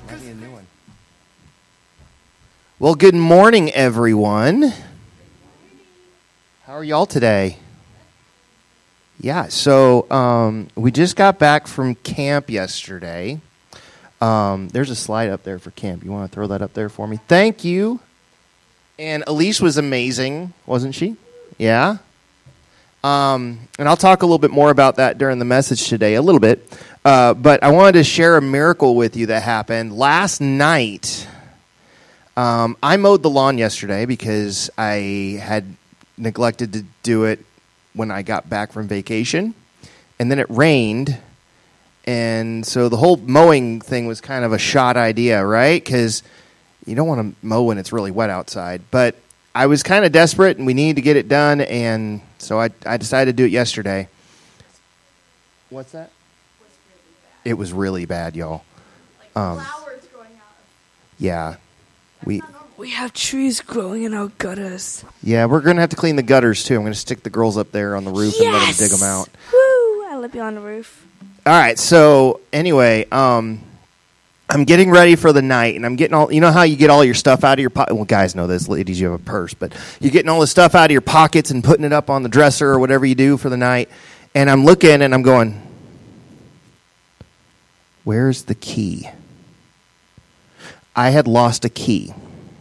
I need a new one. Well, good morning, everyone. How are y'all today? Yeah, so we just got back from camp yesterday. There's a slide up there for camp. You want to throw that up there for me? Thank you. And Elise was amazing, wasn't she? Yeah. And I'll talk a little bit more about that during the message today, a little bit. But I wanted to share a miracle with you that happened last night. I mowed the lawn yesterday because I had neglected to do it when I got back from vacation. And then it rained. And so the whole mowing thing was kind of a shot idea, right? Because you don't want to mow when it's really wet outside. But I was kind of desperate, and we needed to get it done. And so I decided to do it yesterday. What's that? It was really bad, y'all. Like flowers growing out. Yeah. We have trees growing in our gutters. Yeah, we're going to have to clean the gutters, too. I'm going to stick the girls up there on the roof and let them dig them out. Woo! I live on the roof. All right, so anyway, I'm getting ready for the night, and I'm getting all, you know how you get all your stuff out of your pocket? Well, guys know this, ladies, you have a purse, but you're getting all the stuff out of your pockets and putting it up on the dresser or whatever you do for the night, and I'm looking, and I'm going, where's the key? I had lost a key.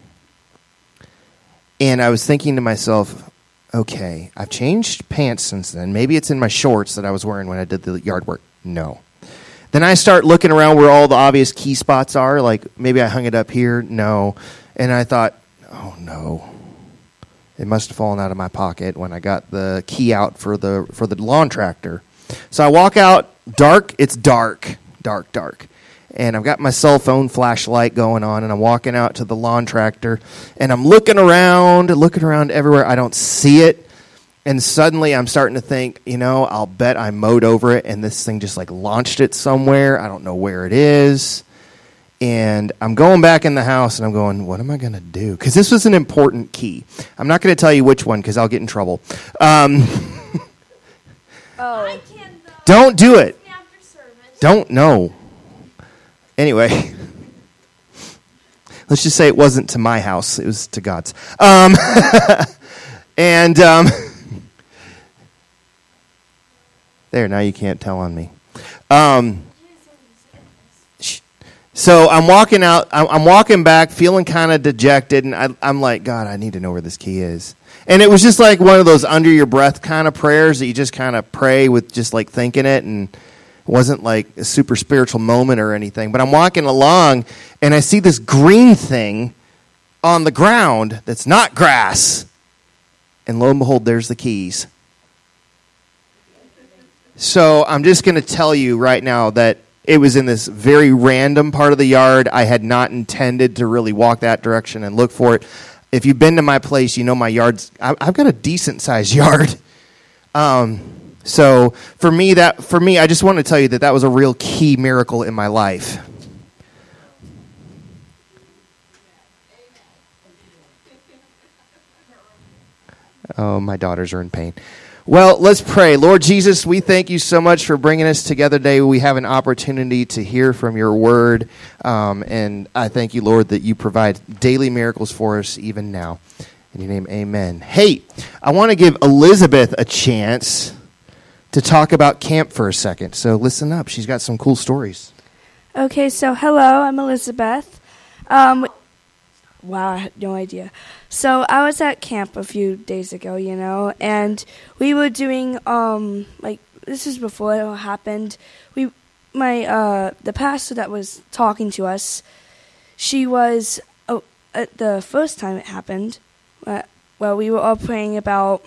And I was thinking to myself, okay, I've changed pants since then. Maybe it's in my shorts that I was wearing when I did the yard work. No. Then I start looking around where all the obvious key spots are. Like, maybe I hung it up here. No. And I thought, oh, no. It must have fallen out of my pocket when I got the key out for the lawn tractor. So I walk out. Dark. It's dark. Dark. And I've got my cell phone flashlight going on, and I'm walking out to the lawn tractor, and I'm looking around everywhere. I don't see it. And suddenly I'm starting to think, I'll bet I mowed over it, and this thing just like launched it somewhere. I don't know where it is. And I'm going back in the house, and I'm going, what am I going to do? Because this was an important key. I'm not going to tell you which one because I'll get in trouble. Don't do it. Don't know. Anyway, let's just say it wasn't to my house. It was to God's. There, now you can't tell on me. So I'm walking out. I'm walking back, feeling kind of dejected, and I'm like, God, I need to know where this key is. And it was just like one of those under your breath kind of prayers that you just kind of pray with just like thinking it, and it wasn't like a super spiritual moment or anything. But I'm walking along, and I see this green thing on the ground that's not grass. And lo and behold, there's the keys. So I'm just going to tell you right now that it was in this very random part of the yard. I had not intended to really walk that direction and look for it. If you've been to my place, you know my yard's... I've got a decent-sized yard. So for me, I just want to tell you that was a real key miracle in my life. Oh, my daughters are in pain. Well, let's pray. Lord Jesus, we thank you so much for bringing us together today. We have an opportunity to hear from your word, and I thank you, Lord, that you provide daily miracles for us even now. In your name, amen. Hey, I want to give Elizabeth a chance to talk about camp for a second. So listen up. She's got some cool stories. Okay, so hello, I'm Elizabeth. Wow, I had no idea. So I was at camp a few days ago, and we were doing, this is before it all happened. The pastor that was talking to us, she was, at the first time it happened, we were all praying about,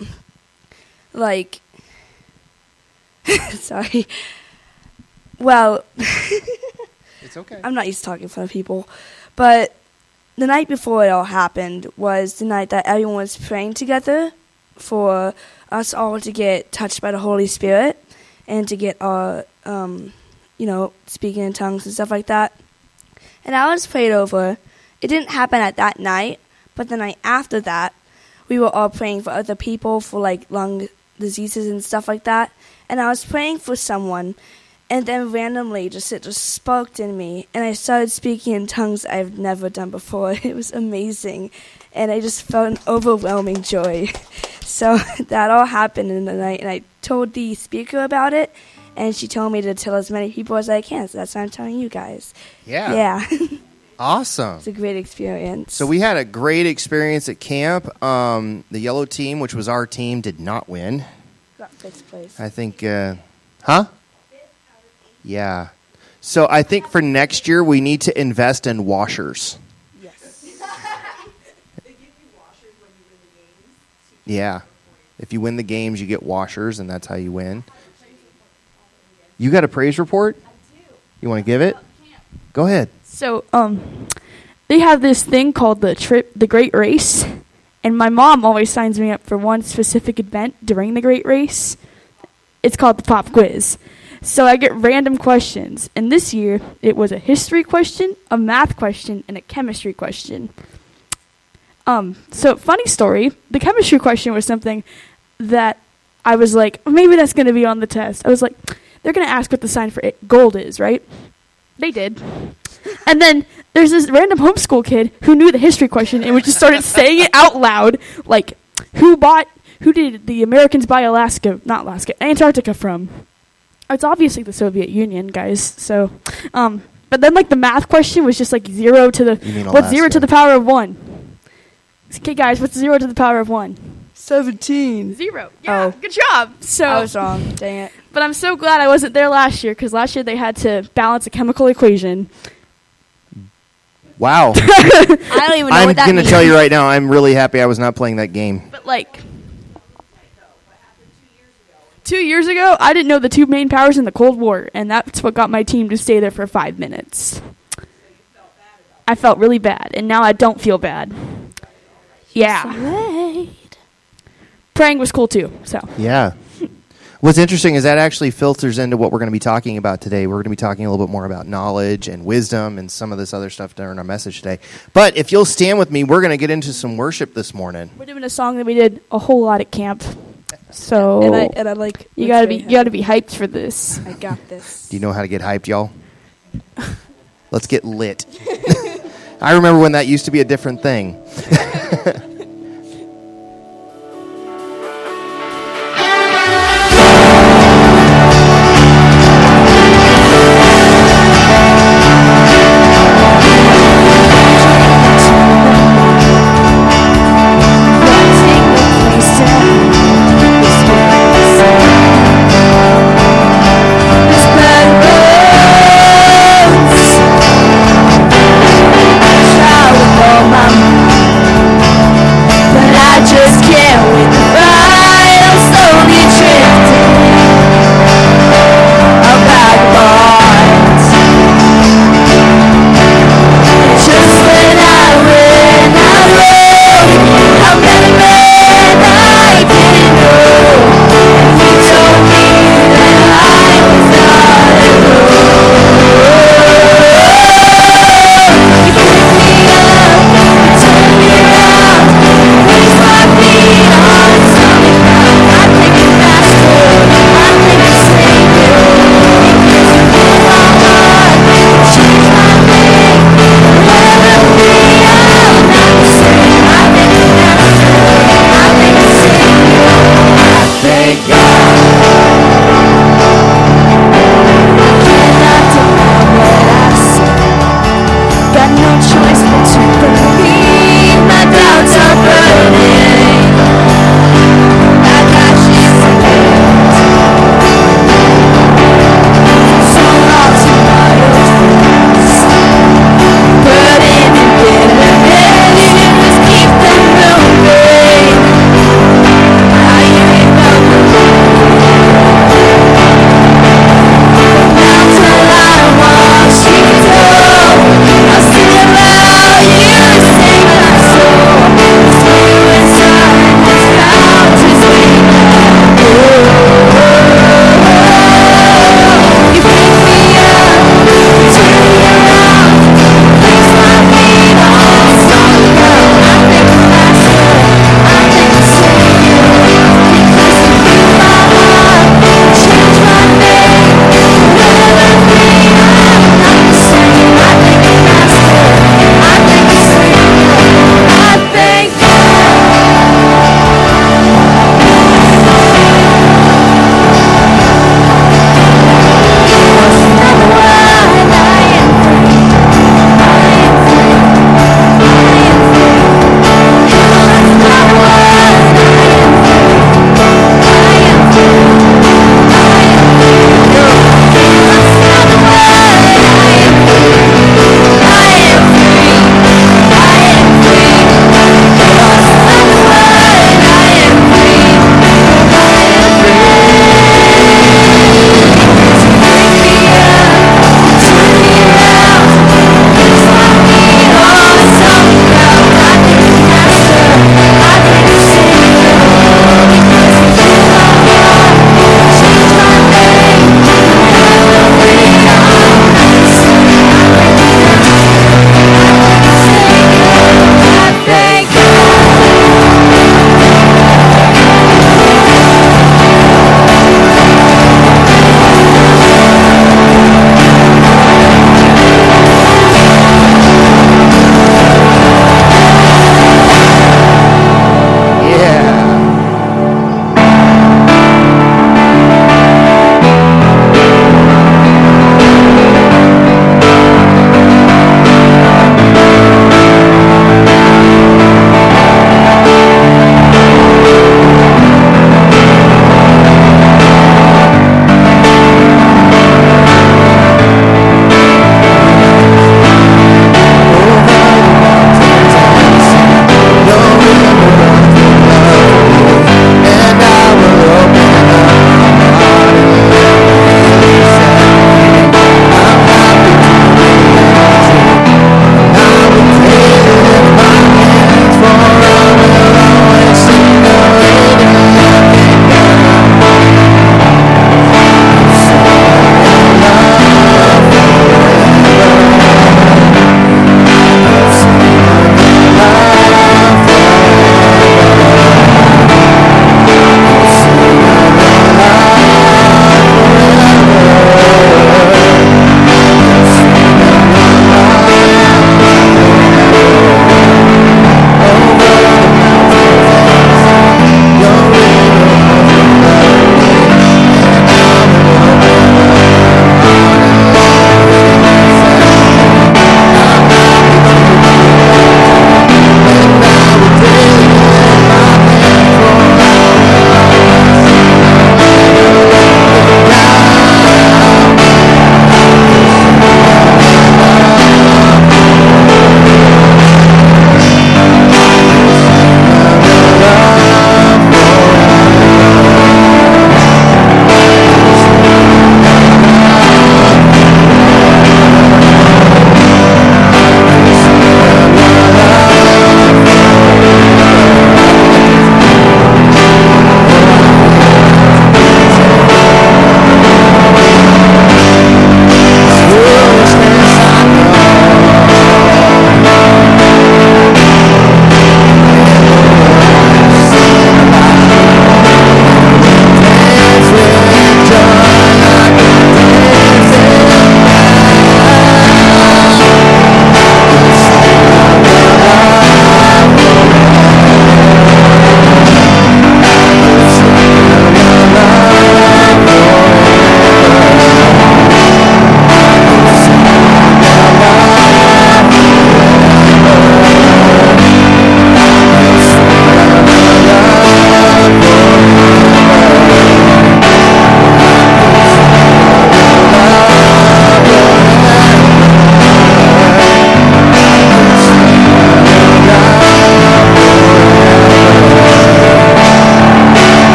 sorry. Well, it's okay. I'm not used to talking in front of people, but the night before it all happened was the night that everyone was praying together for us all to get touched by the Holy Spirit and to get our, speaking in tongues and stuff like that. And I was prayed over. It didn't happen at that night, but the night after that, we were all praying for other people for lung diseases and stuff like that. And I was praying for someone, And then randomly, it just sparked in me, and I started speaking in tongues I've never done before. It was amazing, and I just felt an overwhelming joy. So that all happened in the night, and I told the speaker about it, and she told me to tell as many people as I can, so that's why I'm telling you guys. Yeah. Yeah. Awesome. It's a great experience. So we had a great experience at camp. The yellow team, which was our team, did not win. Got fifth place. I think, huh? Yeah. So I think for next year, we need to invest in washers. Yes. They give you washers when you win the games. Yeah. If you win the games, you get washers, and that's how you win. You got a praise report? I do. You want to give it? Go ahead. So, they have this thing called the Great Race, and my mom always signs me up for one specific event during the Great Race. It's called the Pop Quiz. So I get random questions, and this year it was a history question, a math question, and a chemistry question. So funny story, the chemistry question was something that I was like, maybe that's going to be on the test. I was like, they're going to ask what the sign for gold is, right? They did. And then there's this random homeschool kid who knew the history question and just started saying it out loud, like, who did the Americans buy Antarctica from? It's obviously the Soviet Union, guys. So, but then like the math question was just like what's 0 to the power of 1? Okay, guys, what's 0 to the power of 1? 17. 0. Yeah, good job. So I was wrong. Dang it. But I'm so glad I wasn't there last year, because last year they had to balance a chemical equation. Wow. I don't even know I'm what that going to means. tell you right now, I'm really happy I was not playing that game. But like 2 years ago, I didn't know the two main powers in the Cold War, and that's what got my team to stay there for 5 minutes. I felt really bad, and now I don't feel bad. Yeah. Praying was cool too. So Yeah. What's interesting is that actually filters into what we're going to be talking about today. We're going to be talking a little bit more about knowledge and wisdom and some of this other stuff during our message today. But if you'll stand with me, we're going to get into some worship this morning. we're doing a song that we did a whole lot at camp. So And I like you gotta be hyped for this. I got this. Do you know how to get hyped, y'all? Let's get lit. I remember when that used to be a different thing. Child with all my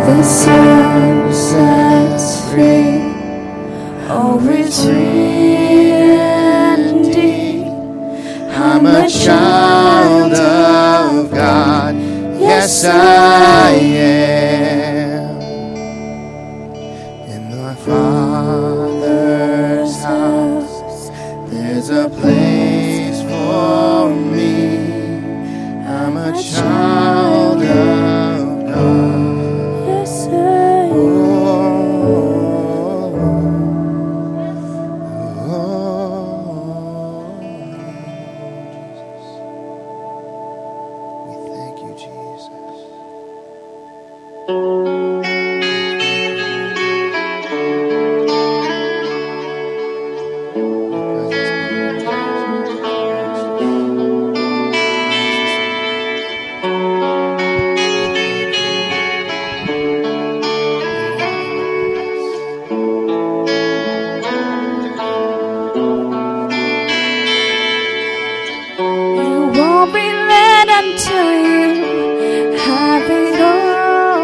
the sun sets free. Oh, it's real indeed. I'm a child of God. Yes, I am. In my Father's house, there's a place for me. I'm a child of God. Yes, I am. We thank you, Jesus. You won't be led until you have it all.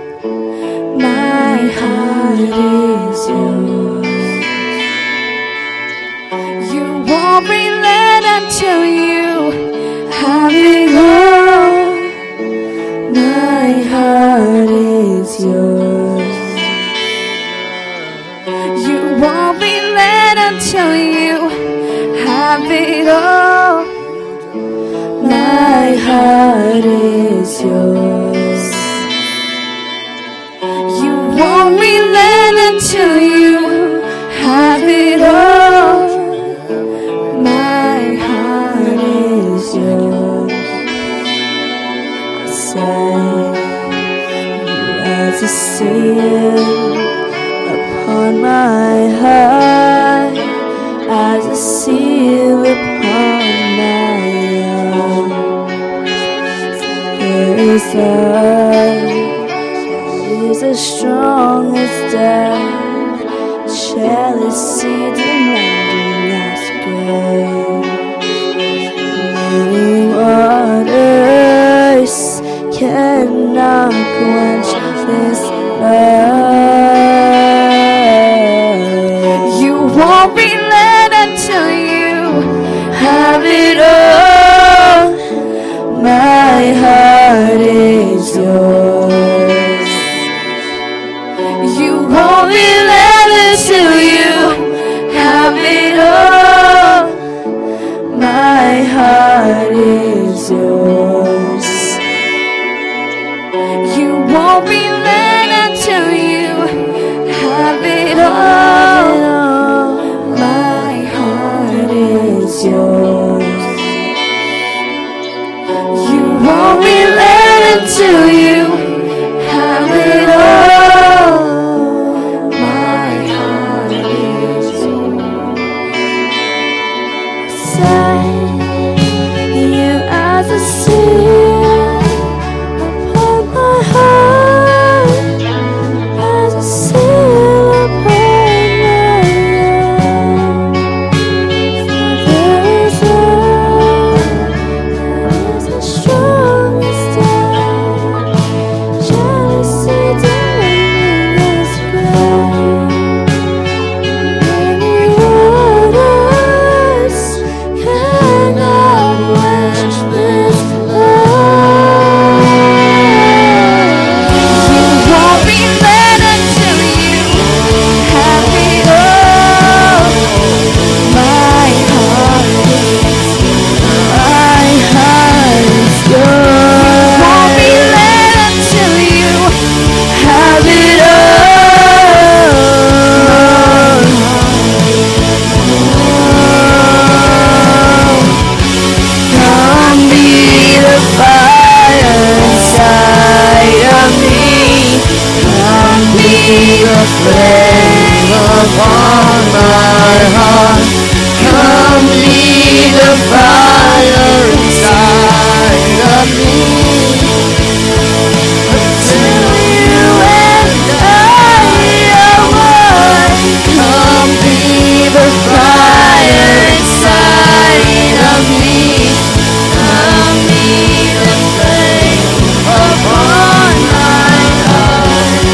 My heart is yours. You won't be led until you have it all. My heart is yours. You won't be led until you have it all. My heart is yours. You won't be led until you have it all. My heart is yours. I say you as a seal upon my heart, as a seal upon my heart. There is love, is as strong as death. Jealousy demanding us grave. Many waters cannot quench this love. You won't be led until you have it all. My heart is yours. You won't be led until you have it all. My heart is yours. You won't be led until you have it all. My heart is yours. You won't be led until you have it all. My heart is yours. Say you as a seal upon my heart, as a seal upon my heart. There is love, is as strong as death. Jealousy demanding us grave. Many waters cannot quench this love. You won't be led until you have it all. My heart is yours. You won't be led until you have it all. Come be the fire inside of me. Come be the flame upon my heart. Come be the fire inside of me. Until you and I are one. Come be the fire inside of me. Come be the flame upon my heart.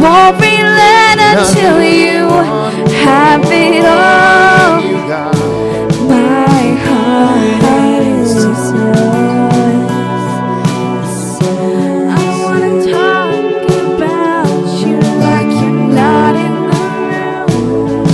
won't relent until you have it all. You got My heart is yours. I wanna talk about you like you're not in the room.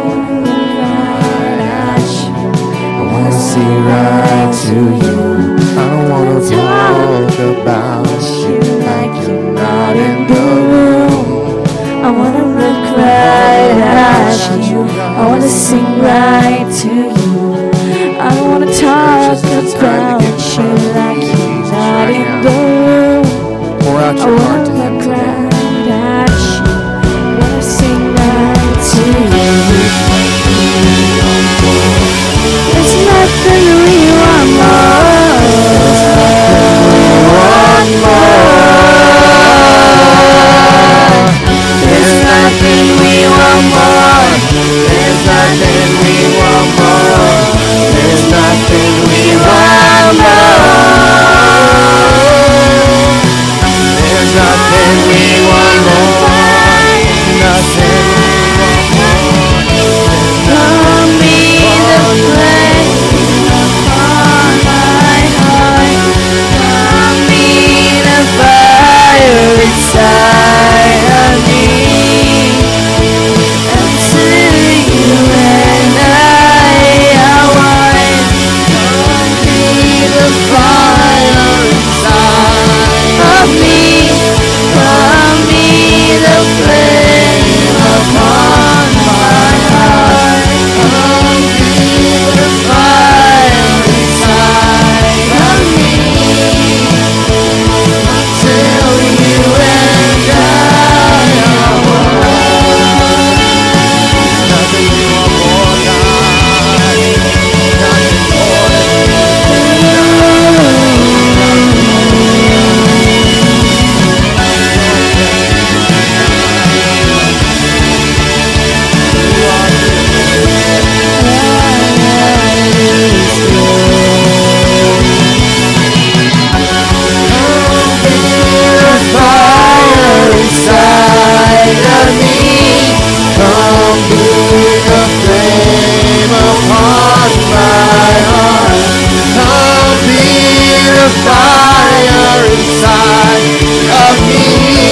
I wanna see right to you. I don't wanna talk about you like you're not in the room. I wanna look right at you. I wanna sing right to you. I don't wanna talk about you like you're not in the room. Pour out I your heart to wanna him look today. right at you. I wanna sing right to you. There's nothing we want more. There's nothing we want more. There's nothing we want more. There's nothing we want more. There's nothing we want more. Nothing we want more. Come be the flame upon my heart. Come be the fire inside of me. Until you and I are one. Come be the fire inside of me. Come be the flame upon my heart. Come be the fire inside of me. Until you and I are one. Nothing we want more, God. Nothing more fire inside of me. Come be the flame upon my heart. Come be the fire inside of me.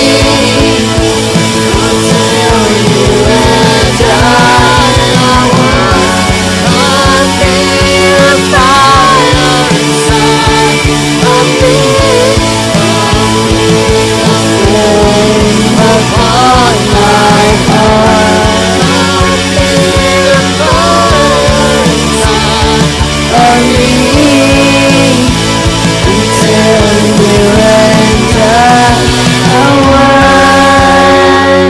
Until you and I are one. Come be the fire inside of me. Upon my heart, the fire inside of me. Until you and I are one.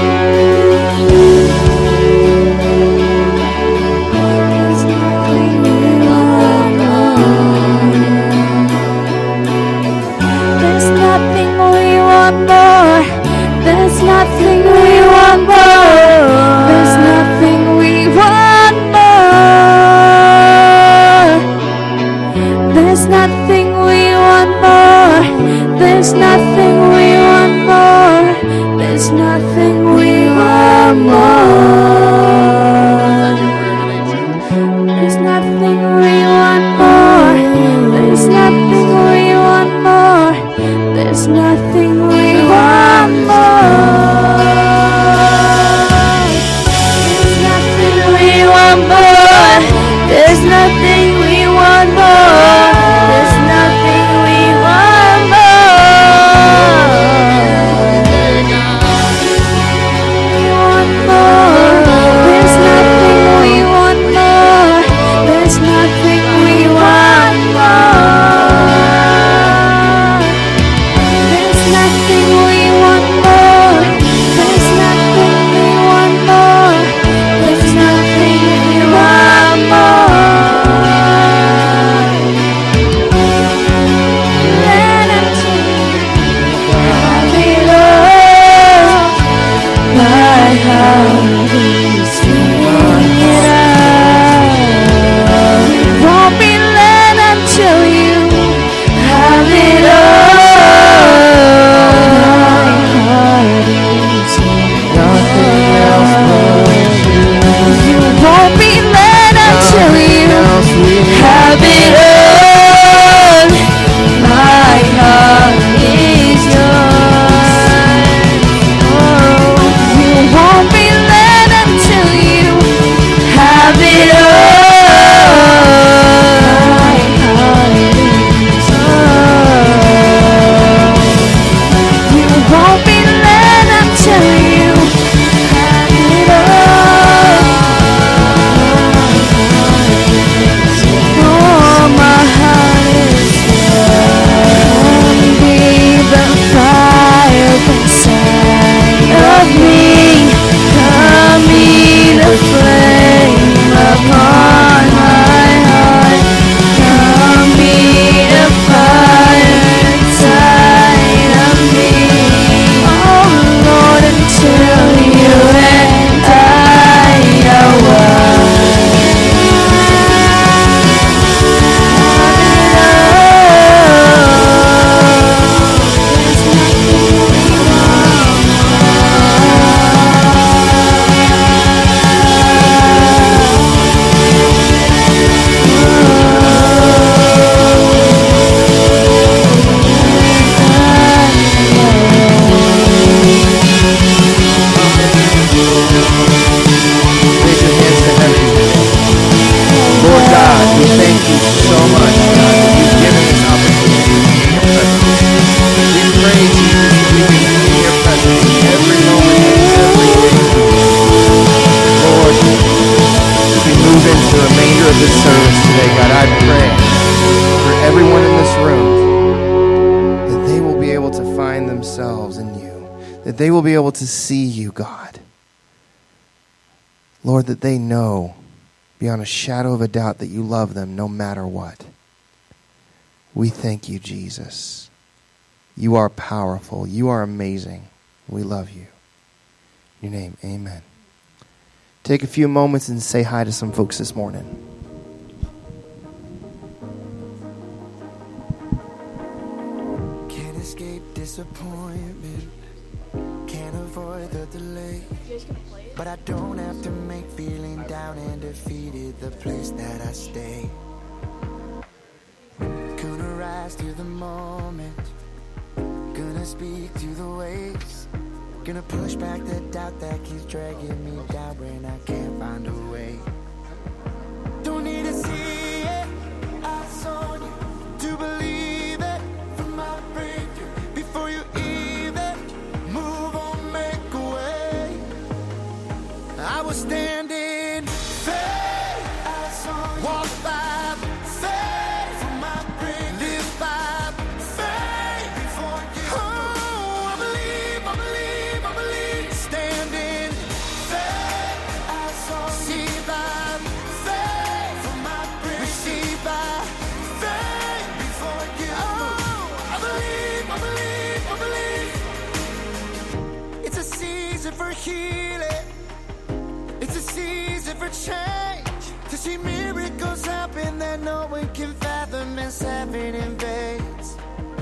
There's nothing we want more. There's nothing we want more. There's nothing we want more. There's nothing we want more. There's nothing we want more. There's nothing we want more. There's nothing we want more. There's nothing we want more. There's nothing we want more. There's nothing we want more. There's nothing we want more. There's nothing we want more. We want more. There's nothing we want more. There's nothing we want more. There's nothing themselves in you, that they will be able to see you, God. Lord, that they know beyond a shadow of a doubt that you love them no matter what. We thank you, Jesus. You are powerful. You are amazing. We love you. In your name, amen. Take a few moments and say hi to some folks this morning. Can't escape disappointment. Can't avoid the delay. But I don't have to make feeling down and defeated the place that I stay. Gonna rise to the moment. Gonna speak to the waves. Gonna push back the doubt that keeps dragging me down when I can't find a way. Don't need to see it, eyes on you, to believe it. From my breakthrough, before you even move on, make a way. I was standing faith, eyes on you, walk by faith. From my breakthrough, live by faith. Before you, oh, I believe, I believe, I believe. Standing faith, eyes on you, see by faith. From my breakthrough, receive by faith. Before you, oh, I believe, I believe, I believe. It's a season for healing. It's a season for change. To see miracles happen that no one can fathom as heaven invades.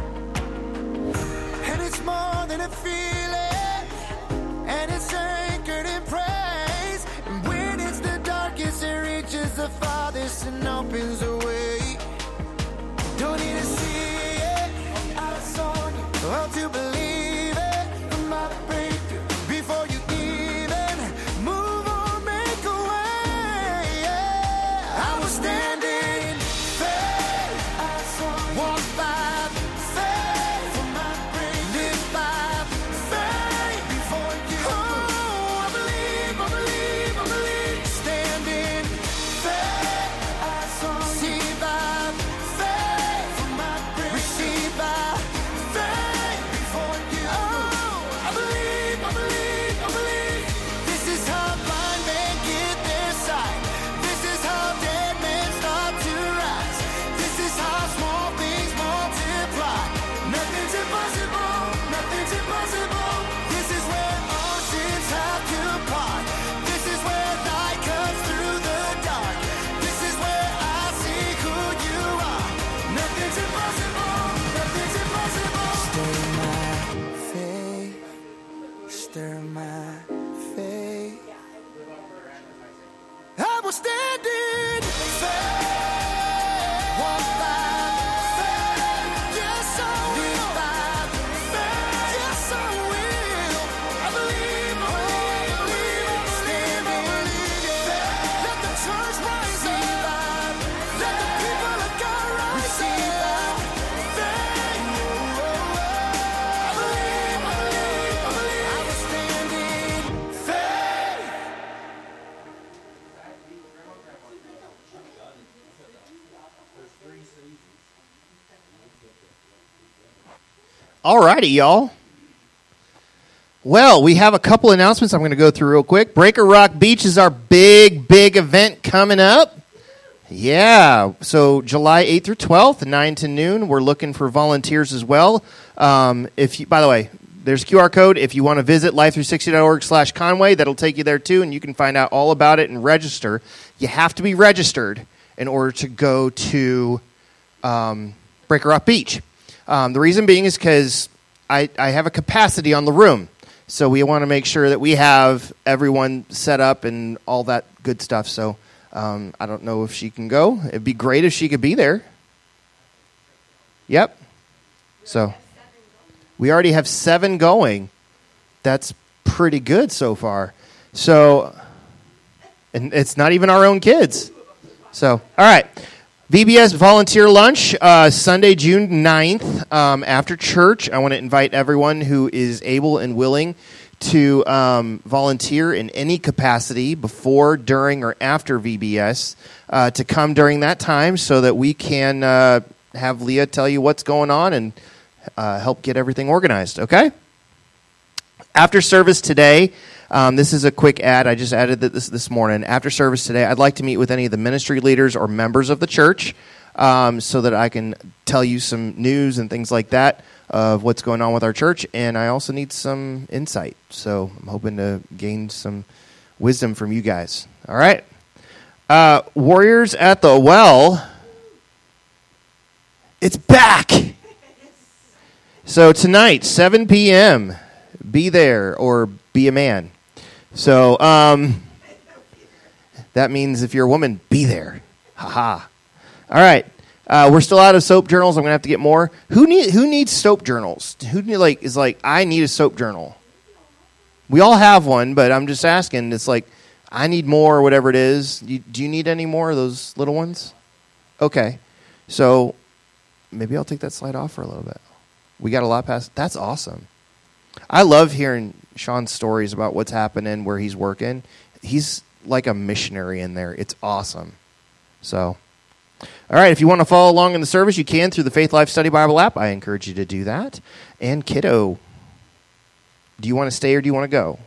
And it's more than a feeling, and it's anchored in praise. And when it's the darkest, it reaches the farthest and opens the way. Don't need to see it, eyes on you, oh, to believe it. From my breakthrough, before you even move on, make a way. Yeah. I was standing faith, eyes on you, walk by faith. From my breakthrough, live by faith. Before you, oh, I believe, I believe, I believe. Standing faith, eyes on you, see by faith. From my breakthrough, receive by faith. Before you, oh, I believe, I believe, I believe. This is how blind men get their sight. This is how dead men start to rise. This is how small things multiply. Nothing's impossible, nothing's impossible. This is where oceans have to part. This is where light cuts through the dark. This is where I see who you are. Nothing's impossible, nothing's impossible. Stir my faith, stir my faith. I was standing faith, walk by faith. Yes, I will. Live by faith. Yes, I will. I believe, I believe, I believe. Standing faith. Let the church rise up. Let the people of God rise up. Faith. I believe, I believe, I believe. I was standing faith. All righty, y'all. Well, we have a couple announcements I'm going to go through real quick. Breaker Rock Beach is our big event coming up. Yeah, so July 8th through 12th, 9 to noon. We're looking for volunteers as well. If you, by the way, there's a QR code. If you want to visit life360.org/Conway, that'll take you there too, and you can find out all about it and register. You have to be registered in order to go to Breaker Rock Beach. The reason being is because I have a capacity on the room. So we want to make sure that we have everyone set up and all that good stuff. So I don't know if she can go. It'd be great if she could be there. Yep. So we already have 7 going. That's pretty good so far. So, and it's not even our own kids. So, all right. VBS Volunteer Lunch, Sunday, June 9th, after church. I want to invite everyone who is able and willing to volunteer in any capacity before, during, or after VBS to come during that time so that we can have Leah tell you what's going on and help get everything organized, okay? After service today, this is a quick ad. I just added this morning. After service today, I'd like to meet with any of the ministry leaders or members of the church so that I can tell you some news and things like that of what's going on with our church. And I also need some insight. So I'm hoping to gain some wisdom from you guys. All right? Warriors at the Well. It's back. So tonight, 7 p.m., be there or be a man. So that means if you're a woman, be there. Ha-ha. All right. We're still out of soap journals. I'm going to have to get more. Who needs soap journals? Is like, I need a soap journal. We all have one, but I'm just asking. It's like, I need more or whatever it is. Do you need any more of those little ones? Okay. So maybe I'll take that slide off for a little bit. We got a lot past. That's awesome. I love hearing Sean's stories about what's happening where he's working. He's like a missionary in there. It's awesome. So, all right, if you want to follow along in the service, you can through the Faith Life Study Bible app. I encourage you to do that. And kiddo, do you want to stay or do you want to go?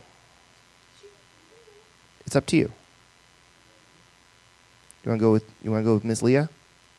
It's up to you. You want to go with Miss Leah?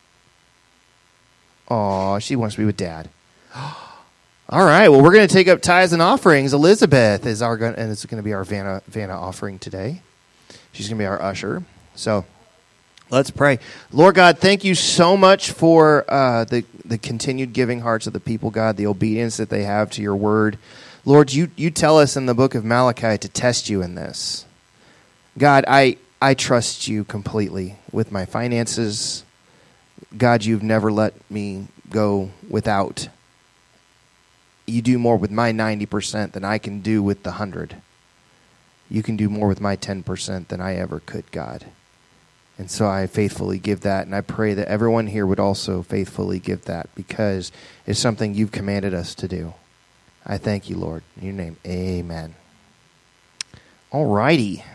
Aw, she wants to be with Dad. All right, well, we're going to take up tithes and offerings. Elizabeth is and it's going to be our Vanna offering today. She's going to be our usher. So let's pray. Lord God, thank you so much for the continued giving hearts of the people, God, the obedience that they have to your word. Lord, you tell us in the book of Malachi to test you in this. God, I trust you completely with my finances. God, you've never let me go without. You do more with my 90% than I can do with the 100. You can do more with my 10% than I ever could, God. And so I faithfully give that, and I pray that everyone here would also faithfully give that because it's something you've commanded us to do. I thank you, Lord. In your name, amen. All righty.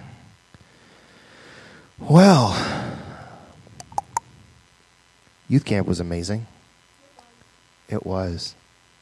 Well, youth camp was amazing. It was.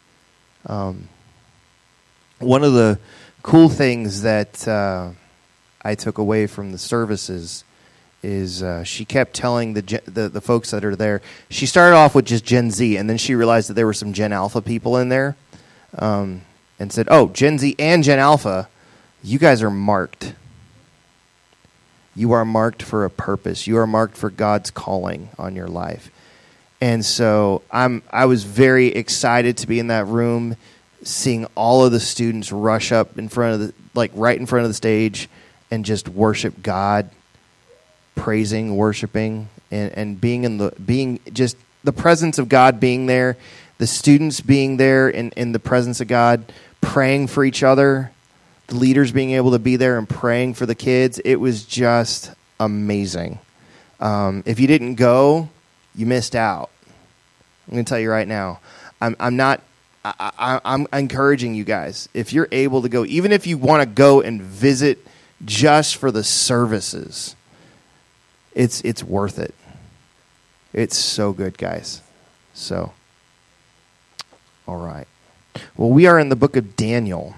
One of the cool things that I took away from the services is she kept telling the folks that are there. She started off with just Gen Z, and then she realized that there were some Gen Alpha people in there, and said, "Oh, Gen Z and Gen Alpha, you guys are marked. You are marked for a purpose. You are marked for God's calling on your life." And so I was very excited to be in that room, seeing all of the students rush up in front of right in front of the stage and just worship God, praising, worshiping, and being just the presence of God being there, the students being there in the presence of God, praying for each other, the leaders being able to be there and praying for the kids. It was just amazing. If you didn't go, you missed out. I'm going to tell you right now. I'm encouraging you guys. If you're able to go, even if you want to go and visit just for the services, it's worth it. It's so good, guys. So, all right. Well, we are in the book of Daniel.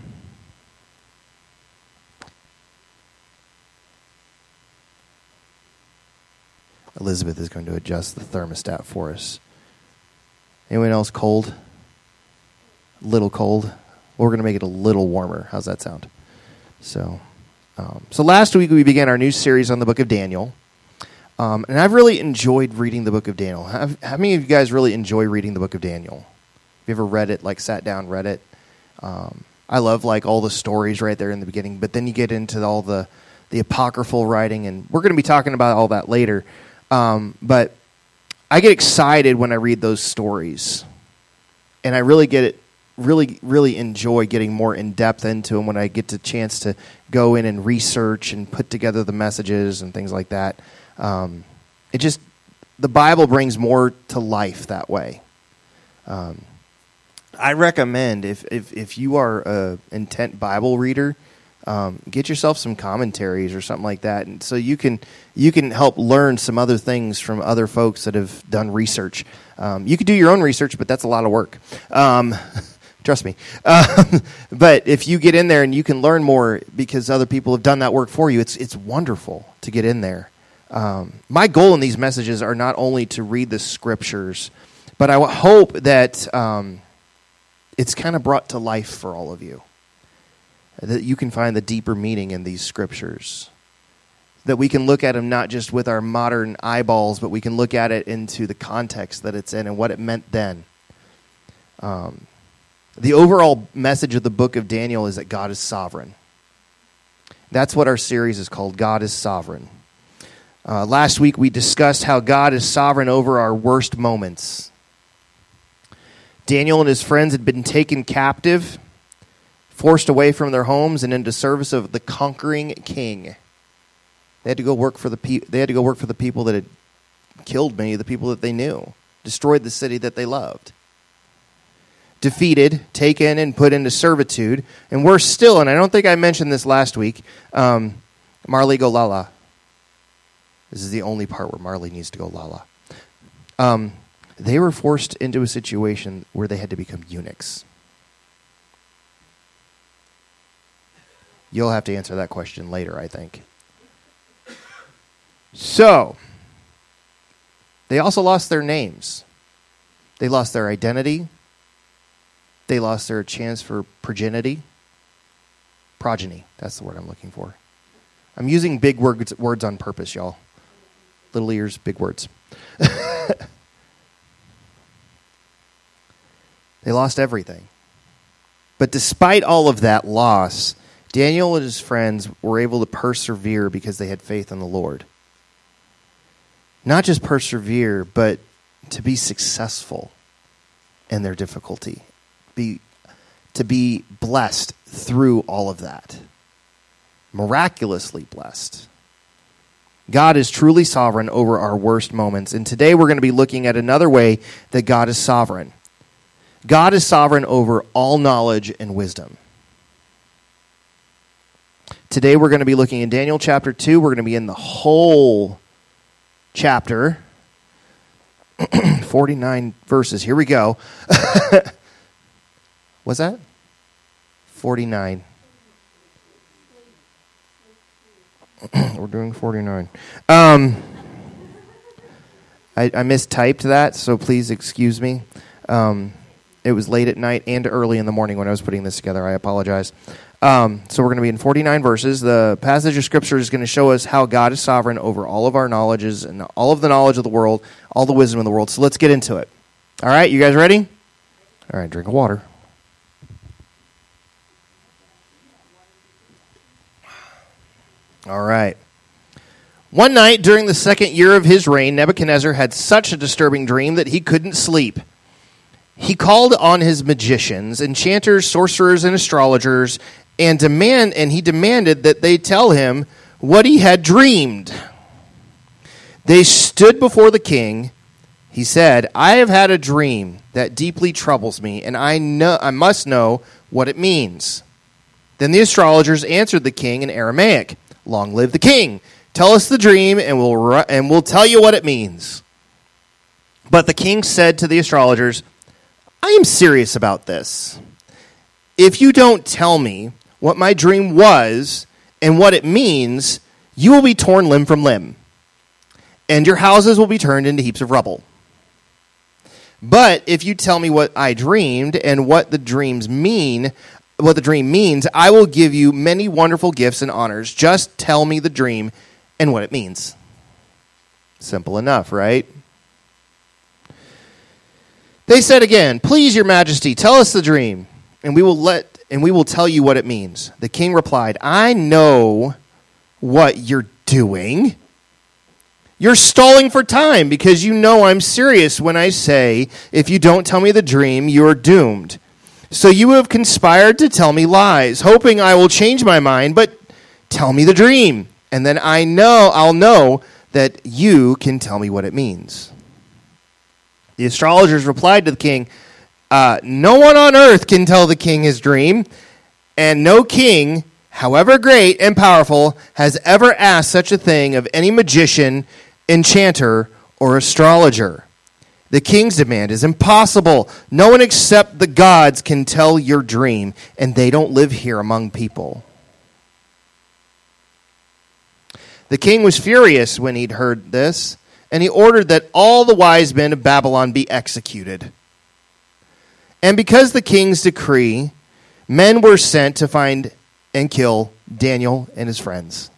Elizabeth is going to adjust the thermostat for us. Anyone else cold? Little cold? Well, we're going to make it a little warmer. How's that sound? So last week we began our new series on the book of Daniel. And I've really enjoyed reading the book of Daniel. How many of you guys really enjoy reading the book of Daniel? Have you ever read it, sat down, read it? I love, all the stories right there in the beginning. But then you get into all the apocryphal writing, and we're going to be talking about all that later. But I get excited when I read those stories, and I really really enjoy getting more in depth into them when I get the chance to go in and research and put together the messages and things like that. The Bible brings more to life that way. I recommend if you are an intent Bible reader, Get yourself some commentaries or something like that, and so you can help learn some other things from other folks that have done research. You could do your own research, but that's a lot of work. Trust me. But if you get in there and you can learn more because other people have done that work for you, it's wonderful to get in there. My goal in these messages are not only to read the scriptures, but I hope that it's kind of brought to life for all of you. That you can find the deeper meaning in these scriptures. That we can look at them not just with our modern eyeballs, but we can look at it into the context that it's in and what it meant then. The overall message of the book of Daniel is that God is sovereign. That's what our series is called, God is Sovereign. Last week we discussed how God is sovereign over our worst moments. Daniel and his friends had been taken captive, forced away from their homes and into service of the conquering king. They had to go work for the people that had killed many of the people that they knew, destroyed the city that they loved. Defeated, taken, and put into servitude, and we're still, and I don't think I mentioned this last week, Marley go la-la. This is the only part where Marley needs to go la-la. They were forced into a situation where they had to become eunuchs. You'll have to answer that question later, I think. So, they also lost their names. They lost their identity. They lost their chance for progeny. Progeny, that's the word I'm looking for. I'm using big words on purpose, y'all. Little ears, big words. They lost everything. But despite all of that loss, Daniel and his friends were able to persevere because they had faith in the Lord. Not just persevere, but to be successful in their difficulty. To be blessed through all of that. Miraculously blessed. God is truly sovereign over our worst moments. And today we're going to be looking at another way that God is sovereign. God is sovereign over all knowledge and wisdom. Today we're going to be looking in Daniel chapter 2. We're going to be in the whole chapter. 49 verses. Here we go. What's that? 49. We're doing 49. I mistyped that, so please excuse me. It was late at night and early in the morning when I was putting this together. I apologize. So we're going to be in 49 verses. The passage of Scripture is going to show us how God is sovereign over all of our knowledges and all of the knowledge of the world, all the wisdom of the world. So let's get into it. All right, you guys ready? All right, drink of water. All right. One night during the second year of his reign, Nebuchadnezzar had such a disturbing dream that he couldn't sleep. He called on his magicians, enchanters, sorcerers, and astrologers, and he demanded that they tell him what he had dreamed. They stood before the king. He said, "I have had a dream that deeply troubles me, and I must know what it means." Then the astrologers answered the king in Aramaic, "Long live the king! Tell us the dream, and we'll tell you what it means." But the king said to the astrologers, "I am serious about this. If you don't tell me what my dream was and what it means, you will be torn limb from limb, and your houses will be turned into heaps of rubble. But if you tell me what I dreamed and what the dream means, I will give you many wonderful gifts and honors. Just tell me the dream and what it means." Simple enough, right? They said again, "Please, your majesty, tell us the dream, and we will tell you what it means." The king replied, "I know what you're doing. You're stalling for time because you know I'm serious when I say, if you don't tell me the dream, you're doomed. So you have conspired to tell me lies, hoping I will change my mind, but tell me the dream, and then I'll know that you can tell me what it means." The astrologers replied to the king, "No one on earth can tell the king his dream, and no king however great and powerful, has ever asked such a thing of any magician, enchanter, or astrologer. The king's demand is impossible. No one except the gods can tell your dream, and they don't live here among people. The king was furious when he'd heard this, and he ordered that all the wise men of Babylon be executed. And because the king's decree, men were sent to find and kill Daniel and his friends.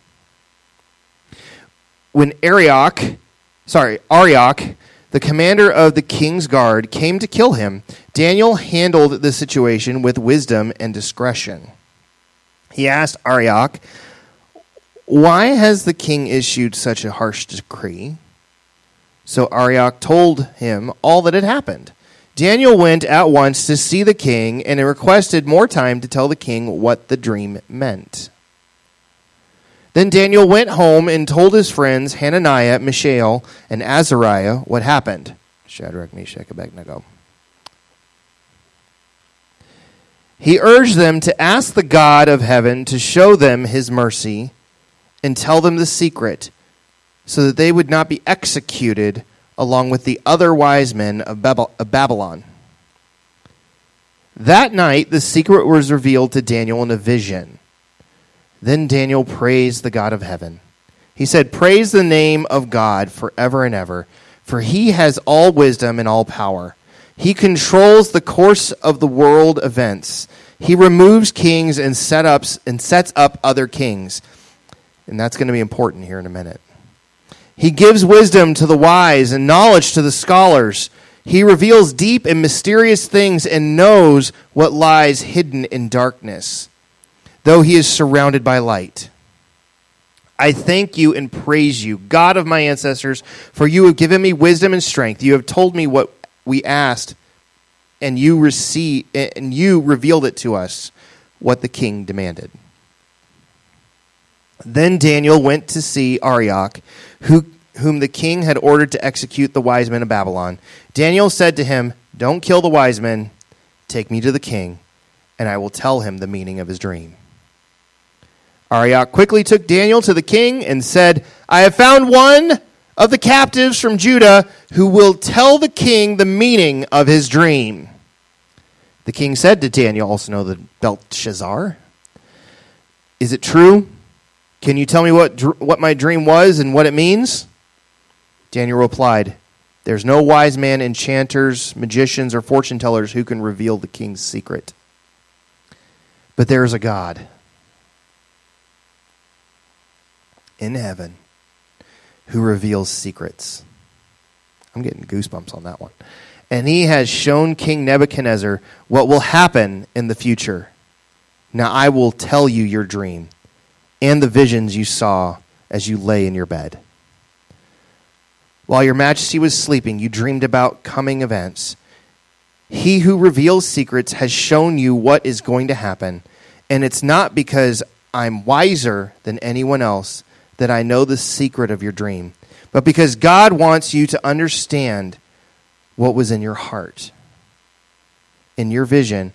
When Arioch, the commander of the king's guard, came to kill him, Daniel handled the situation with wisdom and discretion. He asked Arioch, "Why has the king issued such a harsh decree?" So Arioch told him all that had happened. Daniel went at once to see the king and requested more time to tell the king what the dream meant. Then Daniel went home and told his friends Hananiah, Mishael, and Azariah what happened. Shadrach, Meshach, Abednego. He urged them to ask the God of heaven to show them his mercy and tell them the secret, so that they would not be executed along with the other wise men of Babylon. That night, the secret was revealed to Daniel in a vision. Then Daniel praised the God of heaven. He said, "Praise the name of God forever and ever, for he has all wisdom and all power. He controls the course of the world events. He removes kings and sets up other kings." And that's going to be important here in a minute. He gives wisdom to the wise and knowledge to the scholars. He reveals deep and mysterious things and knows what lies hidden in darkness, though he is surrounded by light. I thank you and praise you, God of my ancestors, for you have given me wisdom and strength. You have told me what we asked, and you revealed it to us, what the king demanded. Then Daniel went to see Arioch, whom the king had ordered to execute the wise men of Babylon. Daniel said to him, "Don't kill the wise men. Take me to the king, and I will tell him the meaning of his dream." Arioch quickly took Daniel to the king and said, "I have found one of the captives from Judah who will tell the king the meaning of his dream." The king said to Daniel, also known as Belshazzar, "Is it true? Can you tell me what my dream was and what it means?" Daniel replied, "There's no wise man, enchanters, magicians, or fortune tellers who can reveal the king's secret. But there is a God in heaven who reveals secrets." I'm getting goosebumps on that one. "And he has shown King Nebuchadnezzar what will happen in the future. Now I will tell you your dream and the visions you saw as you lay in your bed. While your majesty was sleeping, you dreamed about coming events. He who reveals secrets has shown you what is going to happen, and it's not because I'm wiser than anyone else that I know the secret of your dream, but because God wants you to understand what was in your heart. In your vision,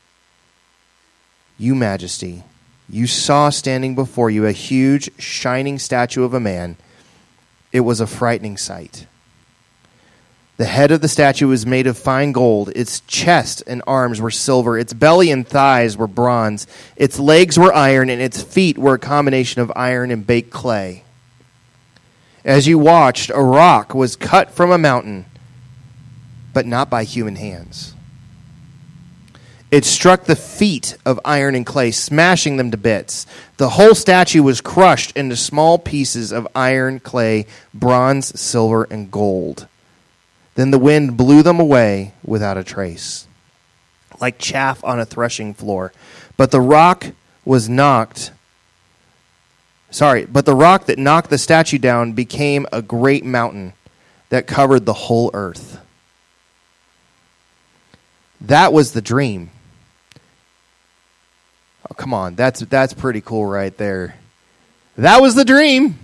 you, majesty, you saw standing before you a huge, shining statue of a man. It was a frightening sight. The head of the statue was made of fine gold. Its chest and arms were silver. Its belly and thighs were bronze. Its legs were iron, and its feet were a combination of iron and baked clay. As you watched, a rock was cut from a mountain, but not by human hands. It struck the feet of iron and clay, smashing them to bits. The whole statue was crushed into small pieces of iron, clay, bronze, silver, and gold. Then the wind blew them away without a trace, like chaff on a threshing floor. But the rock that knocked the statue down became a great mountain that covered the whole earth. That was the dream. Oh, come on, that's pretty cool right there. That was the dream.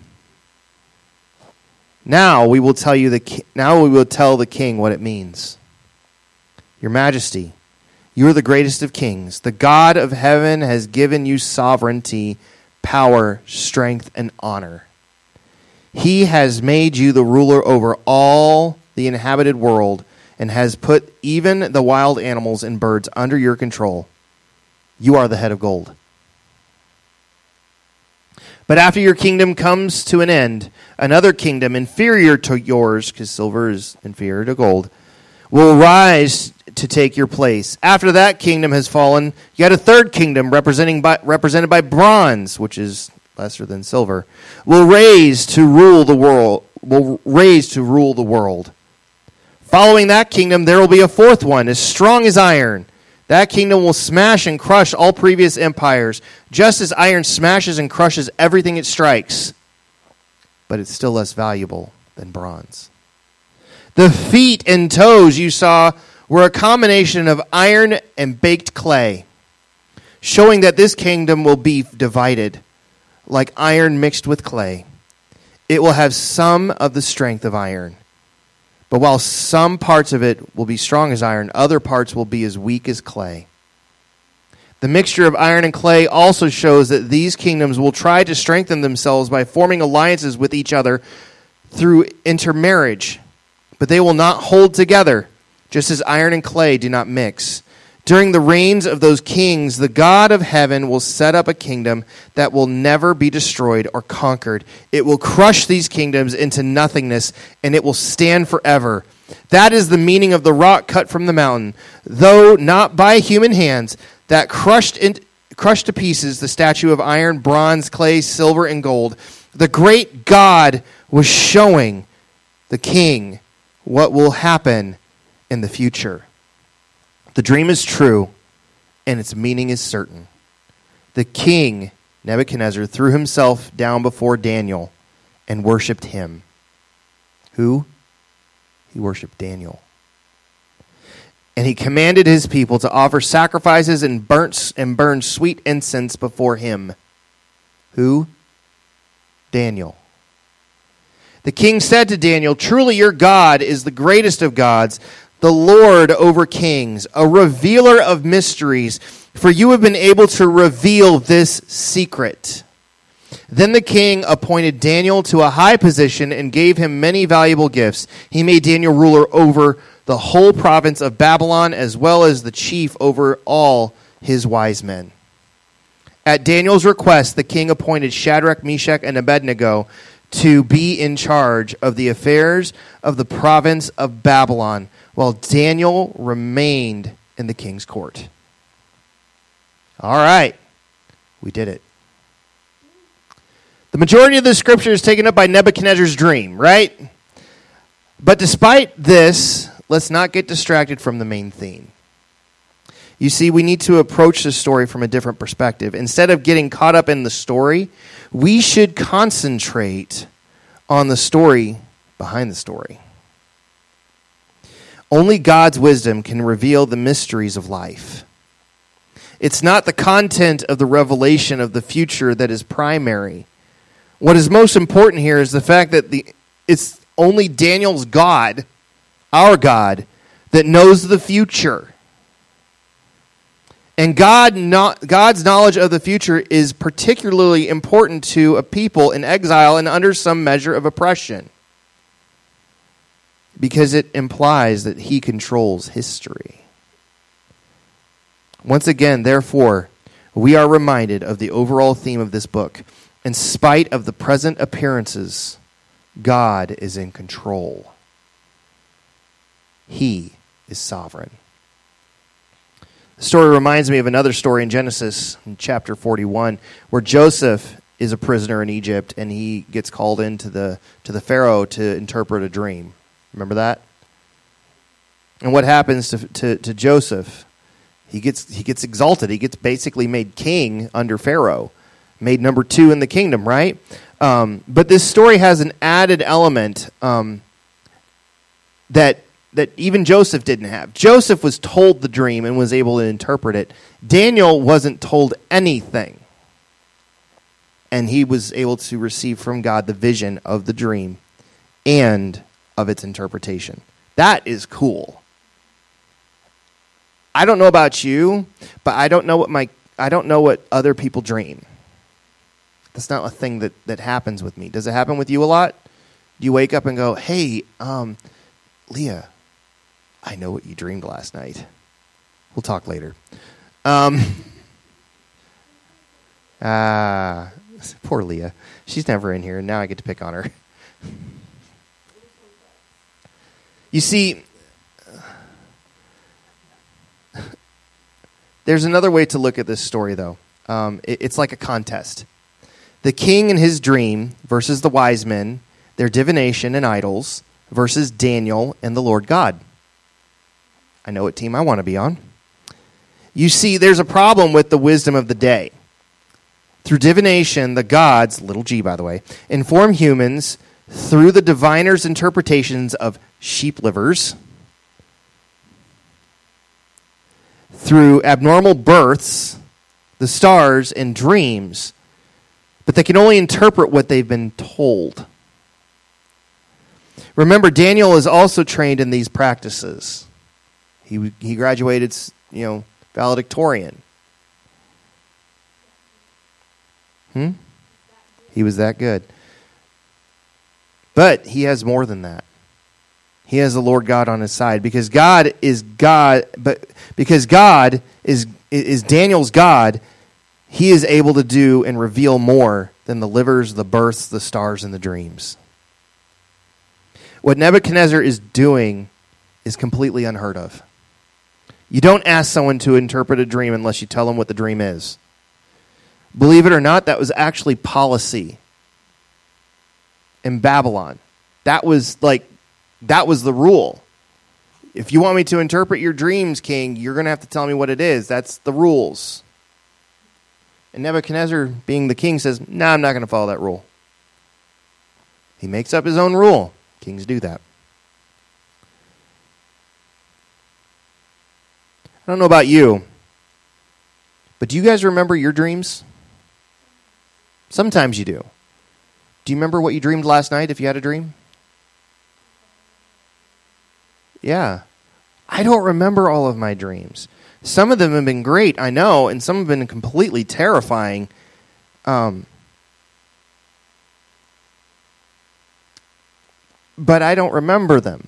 Now we will tell the king what it means. Your Majesty, You are the greatest of kings. The God of heaven has given you sovereignty, power, strength, and honor. He has made you the ruler over all the inhabited world and has put even the wild animals and birds under your control. You are the head of gold. But after your kingdom comes to an end, another kingdom inferior to yours, because silver is inferior to gold, will rise to take your place. After that kingdom has fallen, you got a third kingdom represented by bronze, which is lesser than silver, will raise to rule the world. Following that kingdom, there will be a fourth one, as strong as iron. That kingdom will smash and crush all previous empires, just as iron smashes and crushes everything it strikes. But it's still less valuable than bronze. The feet and toes you saw were a combination of iron and baked clay, showing that this kingdom will be divided, like iron mixed with clay. It will have some of the strength of iron. But while some parts of it will be strong as iron, other parts will be as weak as clay. The mixture of iron and clay also shows that these kingdoms will try to strengthen themselves by forming alliances with each other through intermarriage. But they will not hold together, just as iron and clay do not mix. During the reigns of those kings, the God of heaven will set up a kingdom that will never be destroyed or conquered. It will crush these kingdoms into nothingness, and it will stand forever. That is the meaning of the rock cut from the mountain, though not by human hands, that crushed to pieces the statue of iron, bronze, clay, silver, and gold. The great God was showing the king what will happen in the future. The dream is true, and its meaning is certain. The king, Nebuchadnezzar, threw himself down before Daniel and worshipped him. Who? He worshipped Daniel. And he commanded his people to offer sacrifices and burn sweet incense before him. Who? Daniel. The king said to Daniel, "Truly your God is the greatest of gods, the Lord over kings, a revealer of mysteries, for you have been able to reveal this secret." Then the king appointed Daniel to a high position and gave him many valuable gifts. He made Daniel ruler over the whole province of Babylon, as well as the chief over all his wise men. At Daniel's request, the king appointed Shadrach, Meshach, and Abednego to be in charge of the affairs of the province of Babylon, while Daniel remained in the king's court. All right, we did it. The majority of the scripture is taken up by Nebuchadnezzar's dream, right? But despite this, let's not get distracted from the main theme. You see, we need to approach the story from a different perspective. Instead of getting caught up in the story, we should concentrate on the story behind the story. Only God's wisdom can reveal the mysteries of life. It's not the content of the revelation of the future that is primary. What is most important here is the fact that it's only Daniel's God, our God, that knows the future. And God's knowledge of the future is particularly important to a people in exile and under some measure of oppression, because it implies that he controls history. Once again, therefore, we are reminded of the overall theme of this book. In spite of the present appearances, God is in control. He is sovereign. The story reminds me of another story in Genesis, in chapter 41, where Joseph is a prisoner in Egypt, and he gets called into the Pharaoh to interpret a dream. Remember that? And what happens to Joseph? He gets exalted. He gets basically made king under Pharaoh, made number 2 in the kingdom, right? But this story has an added element that even Joseph didn't have. Joseph was told the dream and was able to interpret it. Daniel wasn't told anything. And he was able to receive from God the vision of the dream and of its interpretation. That is cool. I don't know about you, but I don't know what other people dream. That's not a thing that happens with me. Does it happen with you a lot? Do you wake up and go, hey, Leah, I know what you dreamed last night. We'll talk later. Poor Leah. She's never in here, and now I get to pick on her. You see, there's another way to look at this story, though. It's like a contest. The king and his dream versus the wise men, their divination and idols, versus Daniel and the Lord God. I know what team I want to be on. You see, there's a problem with the wisdom of the day. Through divination, the gods, little g by the way, inform humans through the diviner's interpretations of sheep livers, through abnormal births, the stars, and dreams, but they can only interpret what they've been told. Remember, Daniel is also trained in these practices. He graduated, valedictorian. He was that good. But he has more than that. He has the Lord God on his side because God is God, but because God is Daniel's God, he is able to do and reveal more than the livers, the births, the stars, and the dreams. What Nebuchadnezzar is doing is completely unheard of. You don't ask someone to interpret a dream unless you tell them what the dream is. Believe it or not, that was actually policy in Babylon. That was the rule. If you want me to interpret your dreams, king, you're going to have to tell me what it is. That's the rules. And Nebuchadnezzar, being the king, says, no, I'm not going to follow that rule. He makes up his own rule. Kings do that. I don't know about you, but do you guys remember your dreams? Sometimes you do. Do you remember what you dreamed last night if you had a dream? Yeah. I don't remember all of my dreams. Some of them have been great, I know, and some have been completely terrifying. But I don't remember them.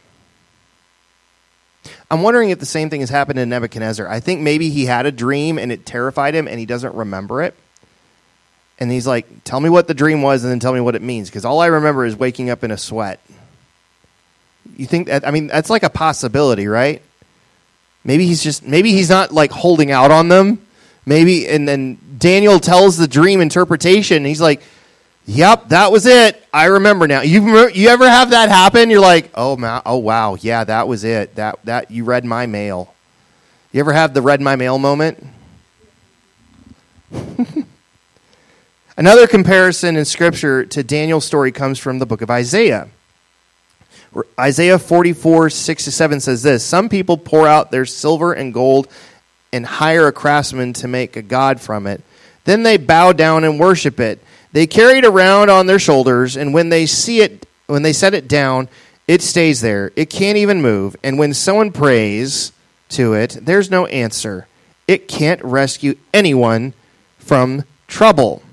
I'm wondering if the same thing has happened to Nebuchadnezzar. I think maybe he had a dream and it terrified him and he doesn't remember it. And he's like, tell me what the dream was and then tell me what it means. Because all I remember is waking up in a sweat. You think that, that's like a possibility, right? Maybe he's not like holding out on them. Maybe, and then Daniel tells the dream interpretation and he's like, yep, that was it. I remember now. You ever have that happen? You're like, oh wow, yeah, that was it. That you read my mail. You ever have the read my mail moment? Another comparison in Scripture to Daniel's story comes from the book of Isaiah. Isaiah 44:6-7 says this: some people pour out their silver and gold and hire a craftsman to make a god from it. Then they bow down and worship it. They carry it around on their shoulders, and when they set it down, it stays there. It can't even move. And when someone prays to it, there's no answer. It can't rescue anyone from trouble.